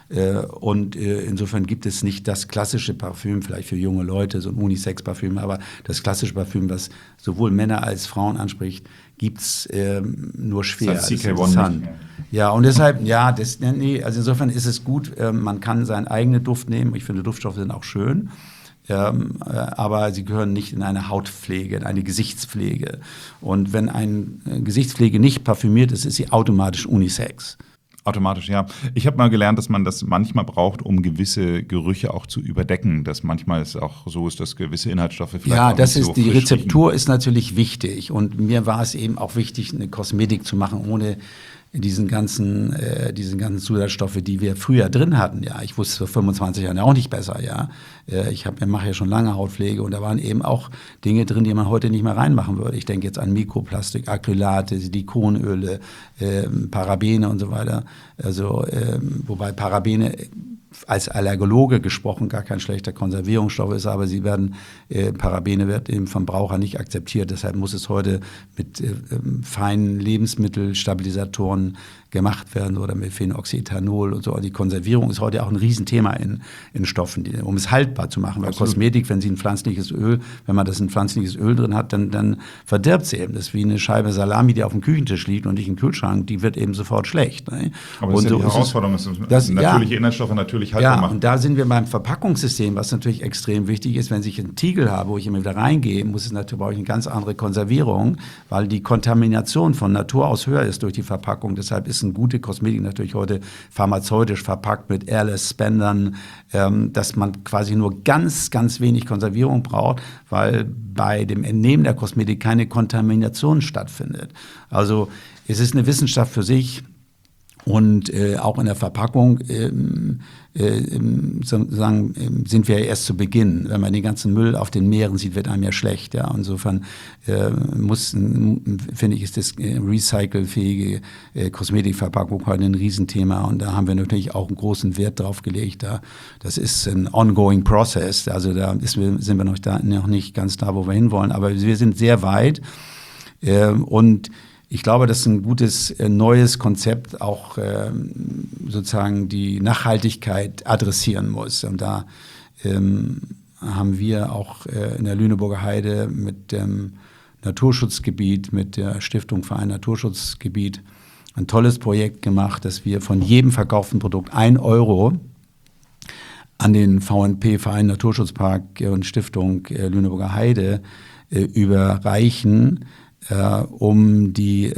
Und insofern gibt es nicht das klassische Parfüm, vielleicht für junge Leute, so ein Unisex-Parfüm, aber das klassische Parfüm, was sowohl Männer als Frauen anspricht, gibt es nur schwer. Das heißt CK1 nicht mehr. Ja, und deshalb, also insofern ist es gut, man kann seinen eigenen Duft nehmen. Ich finde, Duftstoffe sind auch schön. Aber sie gehören nicht in eine Hautpflege, in eine Gesichtspflege. Und wenn eine Gesichtspflege nicht parfümiert ist, ist sie automatisch Unisex. Automatisch, ja. Ich habe mal gelernt, dass man das manchmal braucht, um gewisse Gerüche auch zu überdecken. Dass manchmal es auch so ist, dass gewisse Inhaltsstoffe vielleicht auch das nicht ist so die frisch Rezeptur riechen. ist natürlich wichtig. Und mir war es eben auch wichtig, eine Kosmetik zu machen, ohne diesen ganzen Zusatzstoffe, die wir früher drin hatten. Ja, ich wusste vor 25 Jahren auch nicht besser. Ja, ich mache ja schon lange Hautpflege und da waren eben auch Dinge drin, die man heute nicht mehr reinmachen würde. Ich denke jetzt an Mikroplastik, Acrylate, Silikonöle, Parabene und so weiter. Also wobei Parabene als Allergologe gesprochen gar kein schlechter Konservierungsstoff ist, aber Parabene wird eben vom Braucher nicht akzeptiert. Deshalb muss es heute mit feinen Lebensmittelstabilisatoren gemacht werden oder mit Phenoxyethanol und so. Die Konservierung ist heute auch ein Riesenthema in Stoffen, um es haltbar zu machen. Weil Absolut. Kosmetik, wenn man das in pflanzliches Öl drin hat, dann verdirbt sie eben. Das ist wie eine Scheibe Salami, die auf dem Küchentisch liegt und nicht im Kühlschrank, die wird eben sofort schlecht. Ne? Aber das ist ja die Herausforderung, natürliche Inhaltsstoffe natürlich haltbar machen. Ja, und da sind wir beim Verpackungssystem, was natürlich extrem wichtig ist. Wenn ich einen Tiegel habe, wo ich immer wieder reingehe, brauche ich eine ganz andere Konservierung, weil die Kontamination von Natur aus höher ist durch die Verpackung. Deshalb ist eine gute Kosmetik natürlich heute pharmazeutisch verpackt mit Airless-Spendern, dass man quasi nur ganz, ganz wenig Konservierung braucht, weil bei dem Entnehmen der Kosmetik keine Kontamination stattfindet. Also es ist eine Wissenschaft für sich. Und auch in der Verpackung sind wir ja erst zu Beginn. Wenn man den ganzen Müll auf den Meeren sieht, wird einem ja schlecht. Ja. Insofern finde ich, ist das recycelfähige Kosmetikverpackung heute ein Riesenthema. Und da haben wir natürlich auch einen großen Wert drauf gelegt. Das ist ein ongoing process. Also sind wir noch nicht ganz da, wo wir hinwollen. Aber wir sind sehr weit. Und ich glaube, dass ein gutes neues Konzept auch sozusagen die Nachhaltigkeit adressieren muss. Und da haben wir auch in der Lüneburger Heide mit dem Naturschutzgebiet, mit der Stiftung Verein Naturschutzgebiet ein tolles Projekt gemacht, dass wir von jedem verkauften Produkt 1 Euro an den VNP, Verein Naturschutzpark und Stiftung Lüneburger Heide überreichen, um die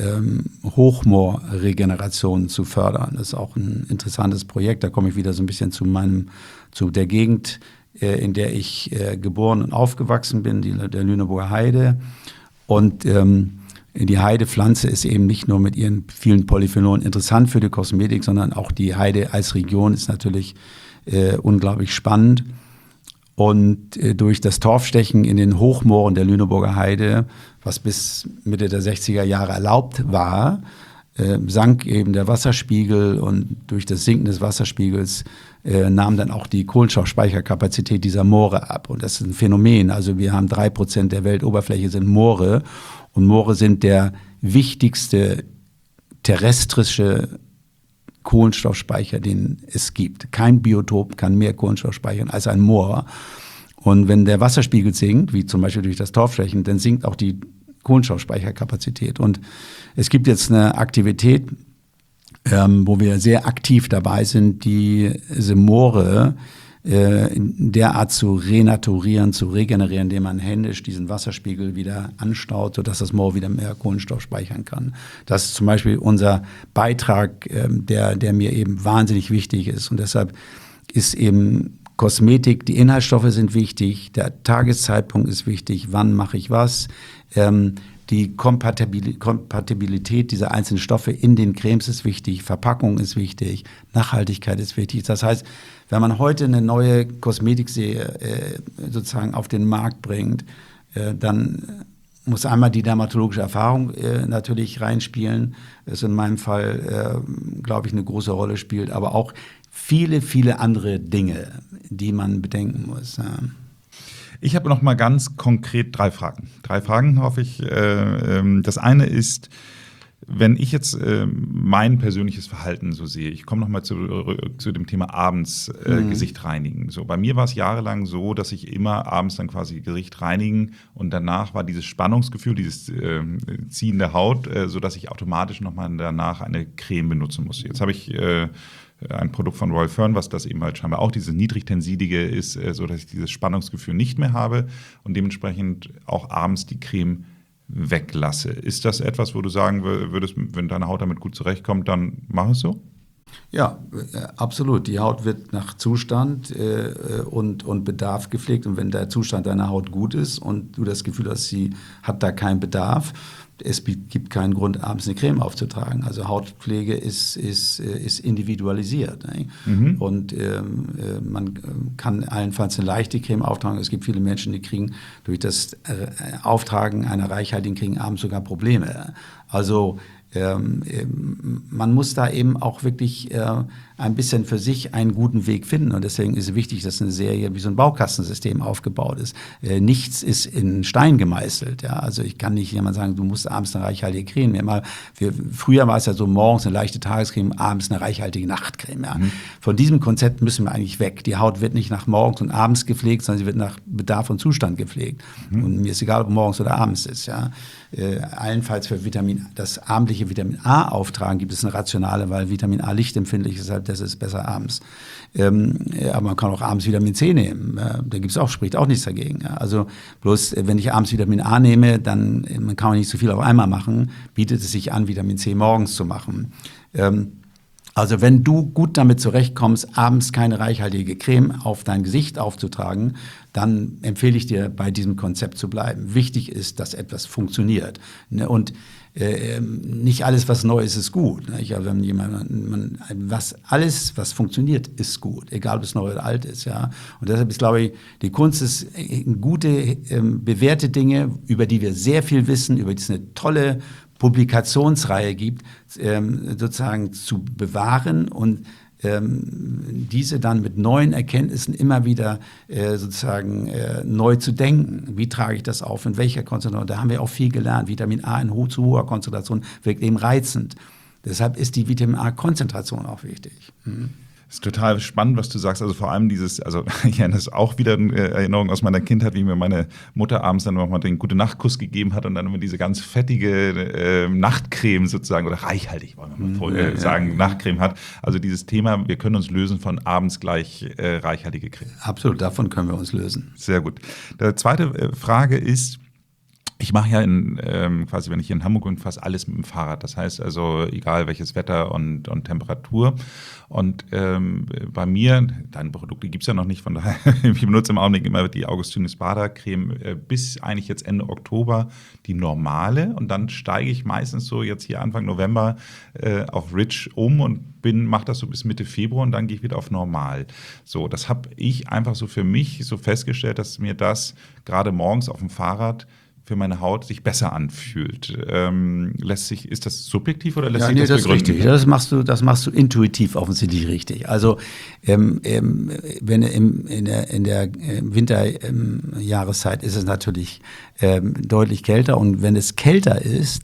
Hochmoorregeneration zu fördern. Das ist auch ein interessantes Projekt. Da komme ich wieder so ein bisschen zu der Gegend, in der ich geboren und aufgewachsen bin, der Lüneburger Heide. Und die Heidepflanze ist eben nicht nur mit ihren vielen Polyphenolen interessant für die Kosmetik, sondern auch die Heide als Region ist natürlich unglaublich spannend. Und durch das Torfstechen in den Hochmooren der Lüneburger Heide, was bis Mitte der 60er Jahre erlaubt war, sank eben der Wasserspiegel und durch das Sinken des Wasserspiegels nahm dann auch die Kohlenstoffspeicherkapazität dieser Moore ab. Und das ist ein Phänomen. Also wir haben 3% der Weltoberfläche sind Moore und Moore sind der wichtigste terrestrische Kohlenstoffspeicher, den es gibt. Kein Biotop kann mehr Kohlenstoff speichern als ein Moor. Und wenn der Wasserspiegel sinkt, wie zum Beispiel durch das Torfstechen, dann sinkt auch die Kohlenstoffspeicherkapazität. Und es gibt jetzt eine Aktivität, wo wir sehr aktiv dabei sind, diese Moore derart zu renaturieren, zu regenerieren, indem man händisch diesen Wasserspiegel wieder anstaut, sodass das Moor wieder mehr Kohlenstoff speichern kann. Das ist zum Beispiel unser Beitrag, der mir eben wahnsinnig wichtig ist. Und deshalb ist eben Kosmetik, die Inhaltsstoffe sind wichtig, der Tageszeitpunkt ist wichtig, wann mache ich was, die Kompatibilität dieser einzelnen Stoffe in den Cremes ist wichtig, Verpackung ist wichtig, Nachhaltigkeit ist wichtig. Das heißt, wenn man heute eine neue Kosmetikserie sozusagen auf den Markt bringt, dann muss einmal die dermatologische Erfahrung natürlich reinspielen, das in meinem Fall, glaube ich, eine große Rolle spielt, aber auch viele, viele andere Dinge, die man bedenken muss. Ja. Ich habe noch mal ganz konkret 3 Fragen. 3 Fragen, hoffe ich. Das eine ist, Wenn ich jetzt mein persönliches Verhalten so sehe, ich komme nochmal zu dem Thema abends Gesicht reinigen. So, bei mir war es jahrelang so, dass ich immer abends dann quasi Gesicht reinigen und danach war dieses Spannungsgefühl, dieses Ziehen der Haut, sodass ich automatisch nochmal danach eine Creme benutzen muss. Jetzt habe ich ein Produkt von Royal Fern, was das eben halt scheinbar auch dieses niedrigtensidige ist, sodass ich dieses Spannungsgefühl nicht mehr habe und dementsprechend auch abends die Creme weglasse. Ist das etwas, wo du sagen würdest, wenn deine Haut damit gut zurechtkommt, dann mach es so? Ja, absolut. Die Haut wird nach Zustand und Bedarf gepflegt. Und wenn der Zustand deiner Haut gut ist und du das Gefühl hast, sie hat da keinen Bedarf, es gibt keinen Grund, abends eine Creme aufzutragen. Also Hautpflege ist individualisiert. Ne? Und man kann allenfalls eine leichte Creme auftragen. Es gibt viele Menschen, die kriegen durch das Auftragen einer reichhaltigen Creme abends sogar Probleme. Also man muss da eben auch wirklich ein bisschen für sich einen guten Weg finden. Und deswegen ist es wichtig, dass eine Serie wie so ein Baukastensystem aufgebaut ist. Nichts ist in Stein gemeißelt. Ja? Also ich kann nicht jemand sagen, du musst abends eine reichhaltige Creme nehmen. Früher war es ja so, morgens eine leichte Tagescreme, abends eine reichhaltige Nachtcreme. Ja? Von diesem Konzept müssen wir eigentlich weg. Die Haut wird nicht nach morgens und abends gepflegt, sondern sie wird nach Bedarf und Zustand gepflegt. Und mir ist egal, ob morgens oder abends ist. Ja? Allenfalls für das abendliche Vitamin A auftragen gibt es eine Rationale, weil Vitamin A lichtempfindlich ist, deshalb das ist besser abends. Aber man kann auch abends Vitamin C nehmen. Spricht auch nichts dagegen. Ja? Also bloß, wenn ich abends Vitamin A nehme, dann man kann man nicht so viel auf einmal machen, bietet es sich an, Vitamin C morgens zu machen. Also wenn du gut damit zurechtkommst, abends keine reichhaltige Creme auf dein Gesicht aufzutragen, dann empfehle ich dir, bei diesem Konzept zu bleiben. Wichtig ist, dass etwas funktioniert. Und nicht alles, was neu ist, ist gut. Also alles, was funktioniert, ist gut, egal ob es neu oder alt ist. Ja. Und deshalb ist, glaube ich, die Kunst ist, gute, bewährte Dinge, über die wir sehr viel wissen, über die es eine tolle Publikationsreihe gibt, sozusagen zu bewahren und diese dann mit neuen Erkenntnissen immer wieder neu zu denken. Wie trage ich das auf, in welcher Konzentration? Da haben wir auch viel gelernt. Vitamin A in zu hoher Konzentration wirkt eben reizend. Deshalb ist die Vitamin A-Konzentration auch wichtig. Das ist total spannend, was du sagst. Also vor allem das ist auch wieder eine Erinnerung aus meiner Kindheit, wie mir meine Mutter abends dann nochmal den Gute-Nacht-Kuss gegeben hat und dann immer diese ganz fettige Nachtcreme sozusagen, oder reichhaltig, wollen wir mal sagen, Nachtcreme hat. Also dieses Thema, wir können uns lösen von abends gleich reichhaltige Creme. Absolut, davon können wir uns lösen. Sehr gut. Die zweite Frage ist, ich mache ja quasi, wenn ich hier in Hamburg bin, fast alles mit dem Fahrrad. Das heißt also, egal welches Wetter und Temperatur. Und bei mir, deine Produkte gibt es ja noch nicht, von daher, ich benutze im Augenblick immer die Augustinus Bader Creme bis eigentlich jetzt Ende Oktober die normale. Und dann steige ich meistens so jetzt hier Anfang November auf Rich um und mache das so bis Mitte Februar und dann gehe ich wieder auf normal. So, das habe ich einfach so für mich so festgestellt, dass mir das gerade morgens auf dem Fahrrad für meine Haut sich besser anfühlt. Ist das subjektiv oder lässt sich das begründen? Das ist richtig. Das machst du intuitiv offensichtlich richtig. Also wenn in der Winterjahreszeit ist es natürlich deutlich kälter und wenn es kälter ist,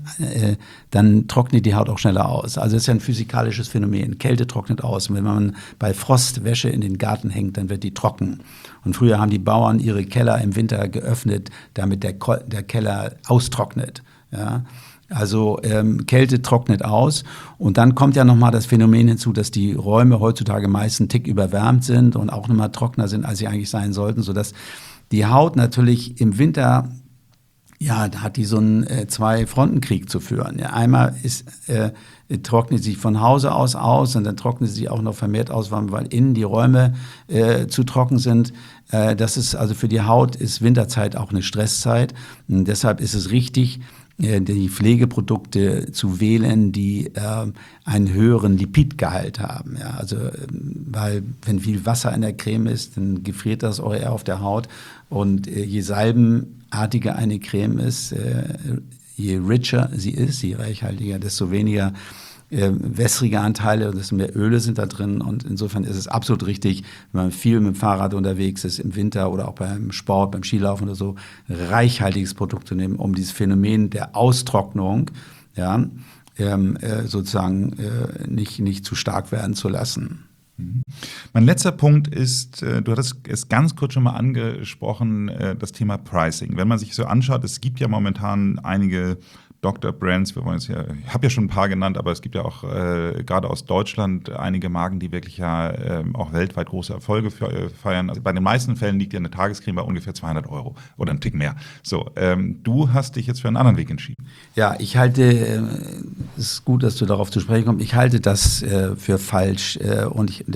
dann trocknet die Haut auch schneller aus. Also das ist ja ein physikalisches Phänomen. Kälte trocknet aus. Und wenn man bei Frost Wäsche in den Garten hängt, dann wird die trocken. Und früher haben die Bauern ihre Keller im Winter geöffnet, damit der Keller austrocknet. Ja? Also Kälte trocknet aus. Und dann kommt ja nochmal das Phänomen hinzu, dass die Räume heutzutage meist einen Tick überwärmt sind und auch nochmal trockener sind, als sie eigentlich sein sollten, sodass die Haut natürlich im Winter, ja, da hat die so einen Zwei-Fronten-Krieg zu führen. Ja, einmal trocknet sie von Hause aus und dann trocknet sie auch noch vermehrt aus, weil innen die Räume zu trocken sind. Das ist also für die Haut ist Winterzeit auch eine Stresszeit. Und deshalb ist es richtig, die Pflegeprodukte zu wählen, die einen höheren Lipidgehalt haben. Ja, also, weil wenn viel Wasser in der Creme ist, dann gefriert das auch eher auf der Haut. Und je salbenartiger eine Creme ist, je richer sie ist, je reichhaltiger, desto weniger wässrige Anteile und desto mehr Öle sind da drin. Und insofern ist es absolut richtig, wenn man viel mit dem Fahrrad unterwegs ist im Winter oder auch beim Sport, beim Skilaufen oder so, reichhaltiges Produkt zu nehmen, um dieses Phänomen der Austrocknung ja, sozusagen nicht zu stark werden zu lassen. Mein letzter Punkt ist, du hattest es ganz kurz schon mal angesprochen, das Thema Pricing. Wenn man sich so anschaut, es gibt ja momentan einige Doktor-Brands, ich habe ja schon ein paar genannt, aber es gibt ja auch gerade aus Deutschland einige Marken, die wirklich auch weltweit große Erfolge feiern. Also bei den meisten Fällen liegt ja eine Tagescreme bei ungefähr 200 € oder ein Tick mehr. So, du hast dich jetzt für einen anderen Weg entschieden. Ja, ich halte, es ist gut, dass du darauf zu sprechen kommst, ich halte das für falsch und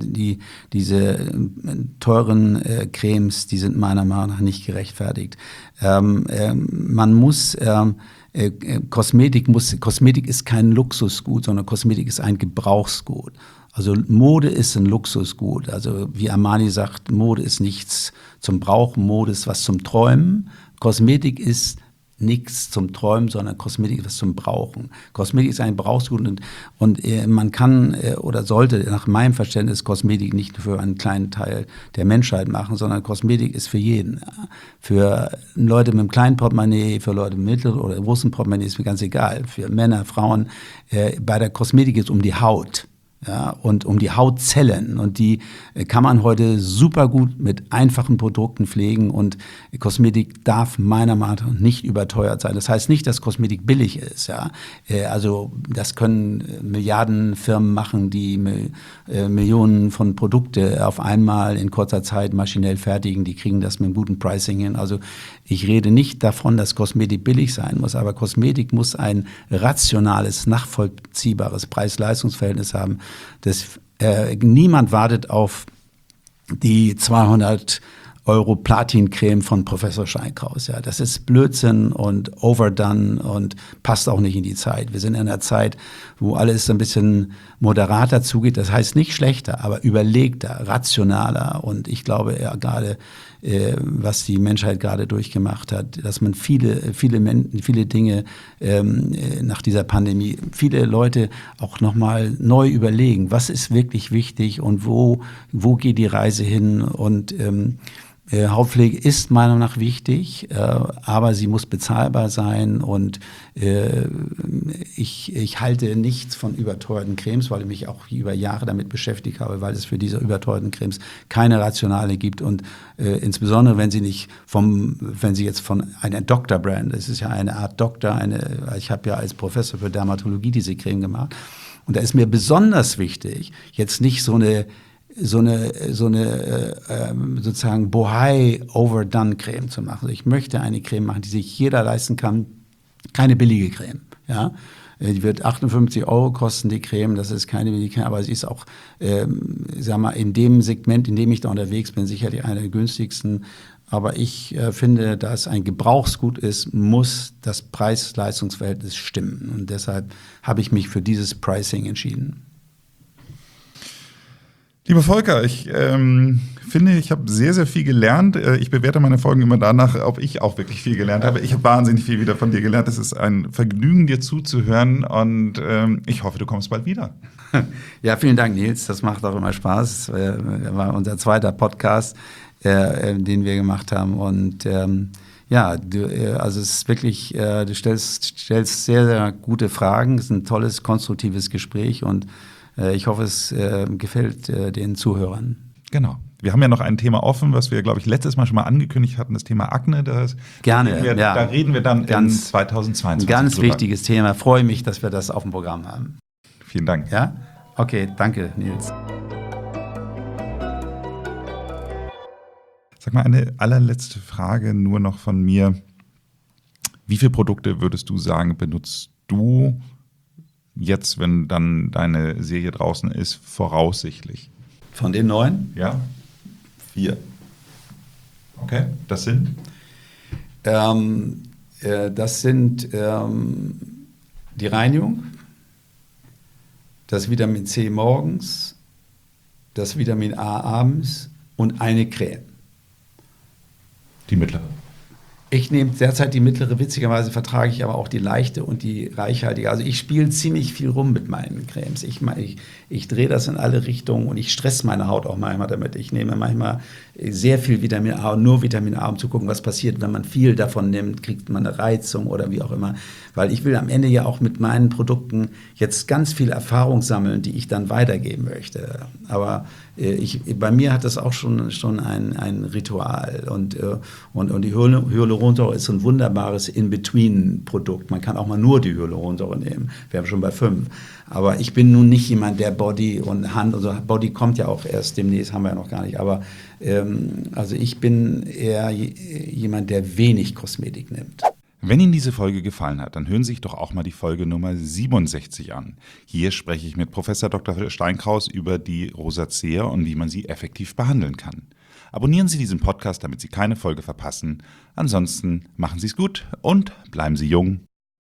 diese teuren Cremes, die sind meiner Meinung nach nicht gerechtfertigt. Man muss Kosmetik ist kein Luxusgut, sondern Kosmetik ist ein Gebrauchsgut. Also Mode ist ein Luxusgut. Also wie Armani sagt, Mode ist nichts zum Brauchen, Mode ist was zum Träumen. Kosmetik ist nichts zum Träumen, sondern Kosmetik ist was zum Brauchen. Kosmetik ist ein Gebrauchsgut und man kann oder sollte nach meinem Verständnis Kosmetik nicht für einen kleinen Teil der Menschheit machen, sondern Kosmetik ist für jeden. Für Leute mit einem kleinen Portemonnaie, für Leute mit mittleren oder großen Portemonnaie ist mir ganz egal. Für Männer, Frauen. Bei der Kosmetik geht es um die Haut. Ja, und um die Hautzellen, und die kann man heute super gut mit einfachen Produkten pflegen, und Kosmetik darf meiner Meinung nach nicht überteuert sein. Das heißt nicht, dass Kosmetik billig ist. Ja? Also das können Milliardenfirmen machen, die Millionen von Produkte auf einmal in kurzer Zeit maschinell fertigen, die kriegen das mit einem guten Pricing hin. Also ich rede nicht davon, dass Kosmetik billig sein muss, aber Kosmetik muss ein rationales, nachvollziehbares Preis-Leistungs-Verhältnis haben. Niemand wartet auf die 200 € Platincreme von Professor Scheinkraus. Ja, das ist Blödsinn und overdone und passt auch nicht in die Zeit. Wir sind in einer Zeit, wo alles ein bisschen moderater zugeht. Das heißt nicht schlechter, aber überlegter, rationaler. Und ich glaube gerade, was die Menschheit gerade durchgemacht hat, dass man viele Dinge nach dieser Pandemie, viele Leute auch nochmal neu überlegen, was ist wirklich wichtig und wo geht die Reise hin. Und Hautpflege ist meiner Meinung nach wichtig, aber sie muss bezahlbar sein, und ich halte nichts von überteuerten Cremes, weil ich mich auch über Jahre damit beschäftigt habe, weil es für diese überteuerten Cremes keine Rationale gibt, und insbesondere wenn sie jetzt von einer Doktor-Brand, es ist ja eine Art Doktor, ich habe ja als Professor für Dermatologie diese Creme gemacht, und da ist mir besonders wichtig, jetzt nicht so eine sozusagen Bohai overdone Creme zu machen. Ich möchte eine Creme machen, die sich jeder leisten kann. Keine billige Creme. Ja? Die wird 58 € kosten, die Creme. Das ist keine billige Creme, aber sie ist auch, sag mal, in dem Segment, in dem ich da unterwegs bin, sicherlich eine der günstigsten. Aber ich finde, da es ein Gebrauchsgut ist, muss das Preis-Leistungs-Verhältnis stimmen. Und deshalb habe ich mich für dieses Pricing entschieden. Lieber Volker, ich finde, ich habe sehr, sehr viel gelernt. Ich bewerte meine Folgen immer danach, ob ich auch wirklich viel gelernt habe. Ich habe wahnsinnig viel wieder von dir gelernt. Es ist ein Vergnügen, dir zuzuhören, und ich hoffe, du kommst bald wieder. Ja, vielen Dank, Nils. Das macht auch immer Spaß. Das war unser zweiter Podcast, den wir gemacht haben. Und also es ist wirklich, du stellst sehr, sehr gute Fragen. Es ist ein tolles, konstruktives Gespräch, und ich hoffe, es gefällt den Zuhörern. Genau. Wir haben ja noch ein Thema offen, was wir, glaube ich, letztes Mal schon mal angekündigt hatten, das Thema Akne. Gerne, da reden wir dann in 2022. Ein ganz wichtiges Thema. Freue mich, dass wir das auf dem Programm haben. Vielen Dank. Ja? Okay, danke, Nils. Sag mal, eine allerletzte Frage nur noch von mir. Wie viele Produkte würdest du sagen, benutzt du jetzt, wenn dann deine Serie draußen ist, voraussichtlich? Von den 9? Ja. 4. Okay, das sind? Das sind die Reinigung, das Vitamin C morgens, das Vitamin A abends und eine Creme. Die mittlere. Ich nehme derzeit die mittlere, witzigerweise vertrage ich aber auch die leichte und die reichhaltige. Also ich spiele ziemlich viel rum mit meinen Cremes. Ich drehe das in alle Richtungen, und ich stresse meine Haut auch manchmal damit. Ich nehme manchmal sehr viel Vitamin A und nur Vitamin A, um zu gucken, was passiert, wenn man viel davon nimmt, kriegt man eine Reizung oder wie auch immer. Weil ich will am Ende ja auch mit meinen Produkten jetzt ganz viel Erfahrung sammeln, die ich dann weitergeben möchte. Aber bei mir hat das auch schon ein Ritual. Und die Hyaluronsäure ist so ein wunderbares In-Between-Produkt. Man kann auch mal nur die Hyaluronsäure nehmen. Wir haben schon bei 5. Aber ich bin nun nicht jemand, der Body und Hand, also Body kommt ja auch erst demnächst, haben wir ja noch gar nicht. Aber also ich bin eher jemand, der wenig Kosmetik nimmt. Wenn Ihnen diese Folge gefallen hat, dann hören Sie sich doch auch mal die Folge Nummer 67 an. Hier spreche ich mit Professor Dr. Steinkraus über die Rosacea und wie man sie effektiv behandeln kann. Abonnieren Sie diesen Podcast, damit Sie keine Folge verpassen. Ansonsten machen Sie es gut und bleiben Sie jung.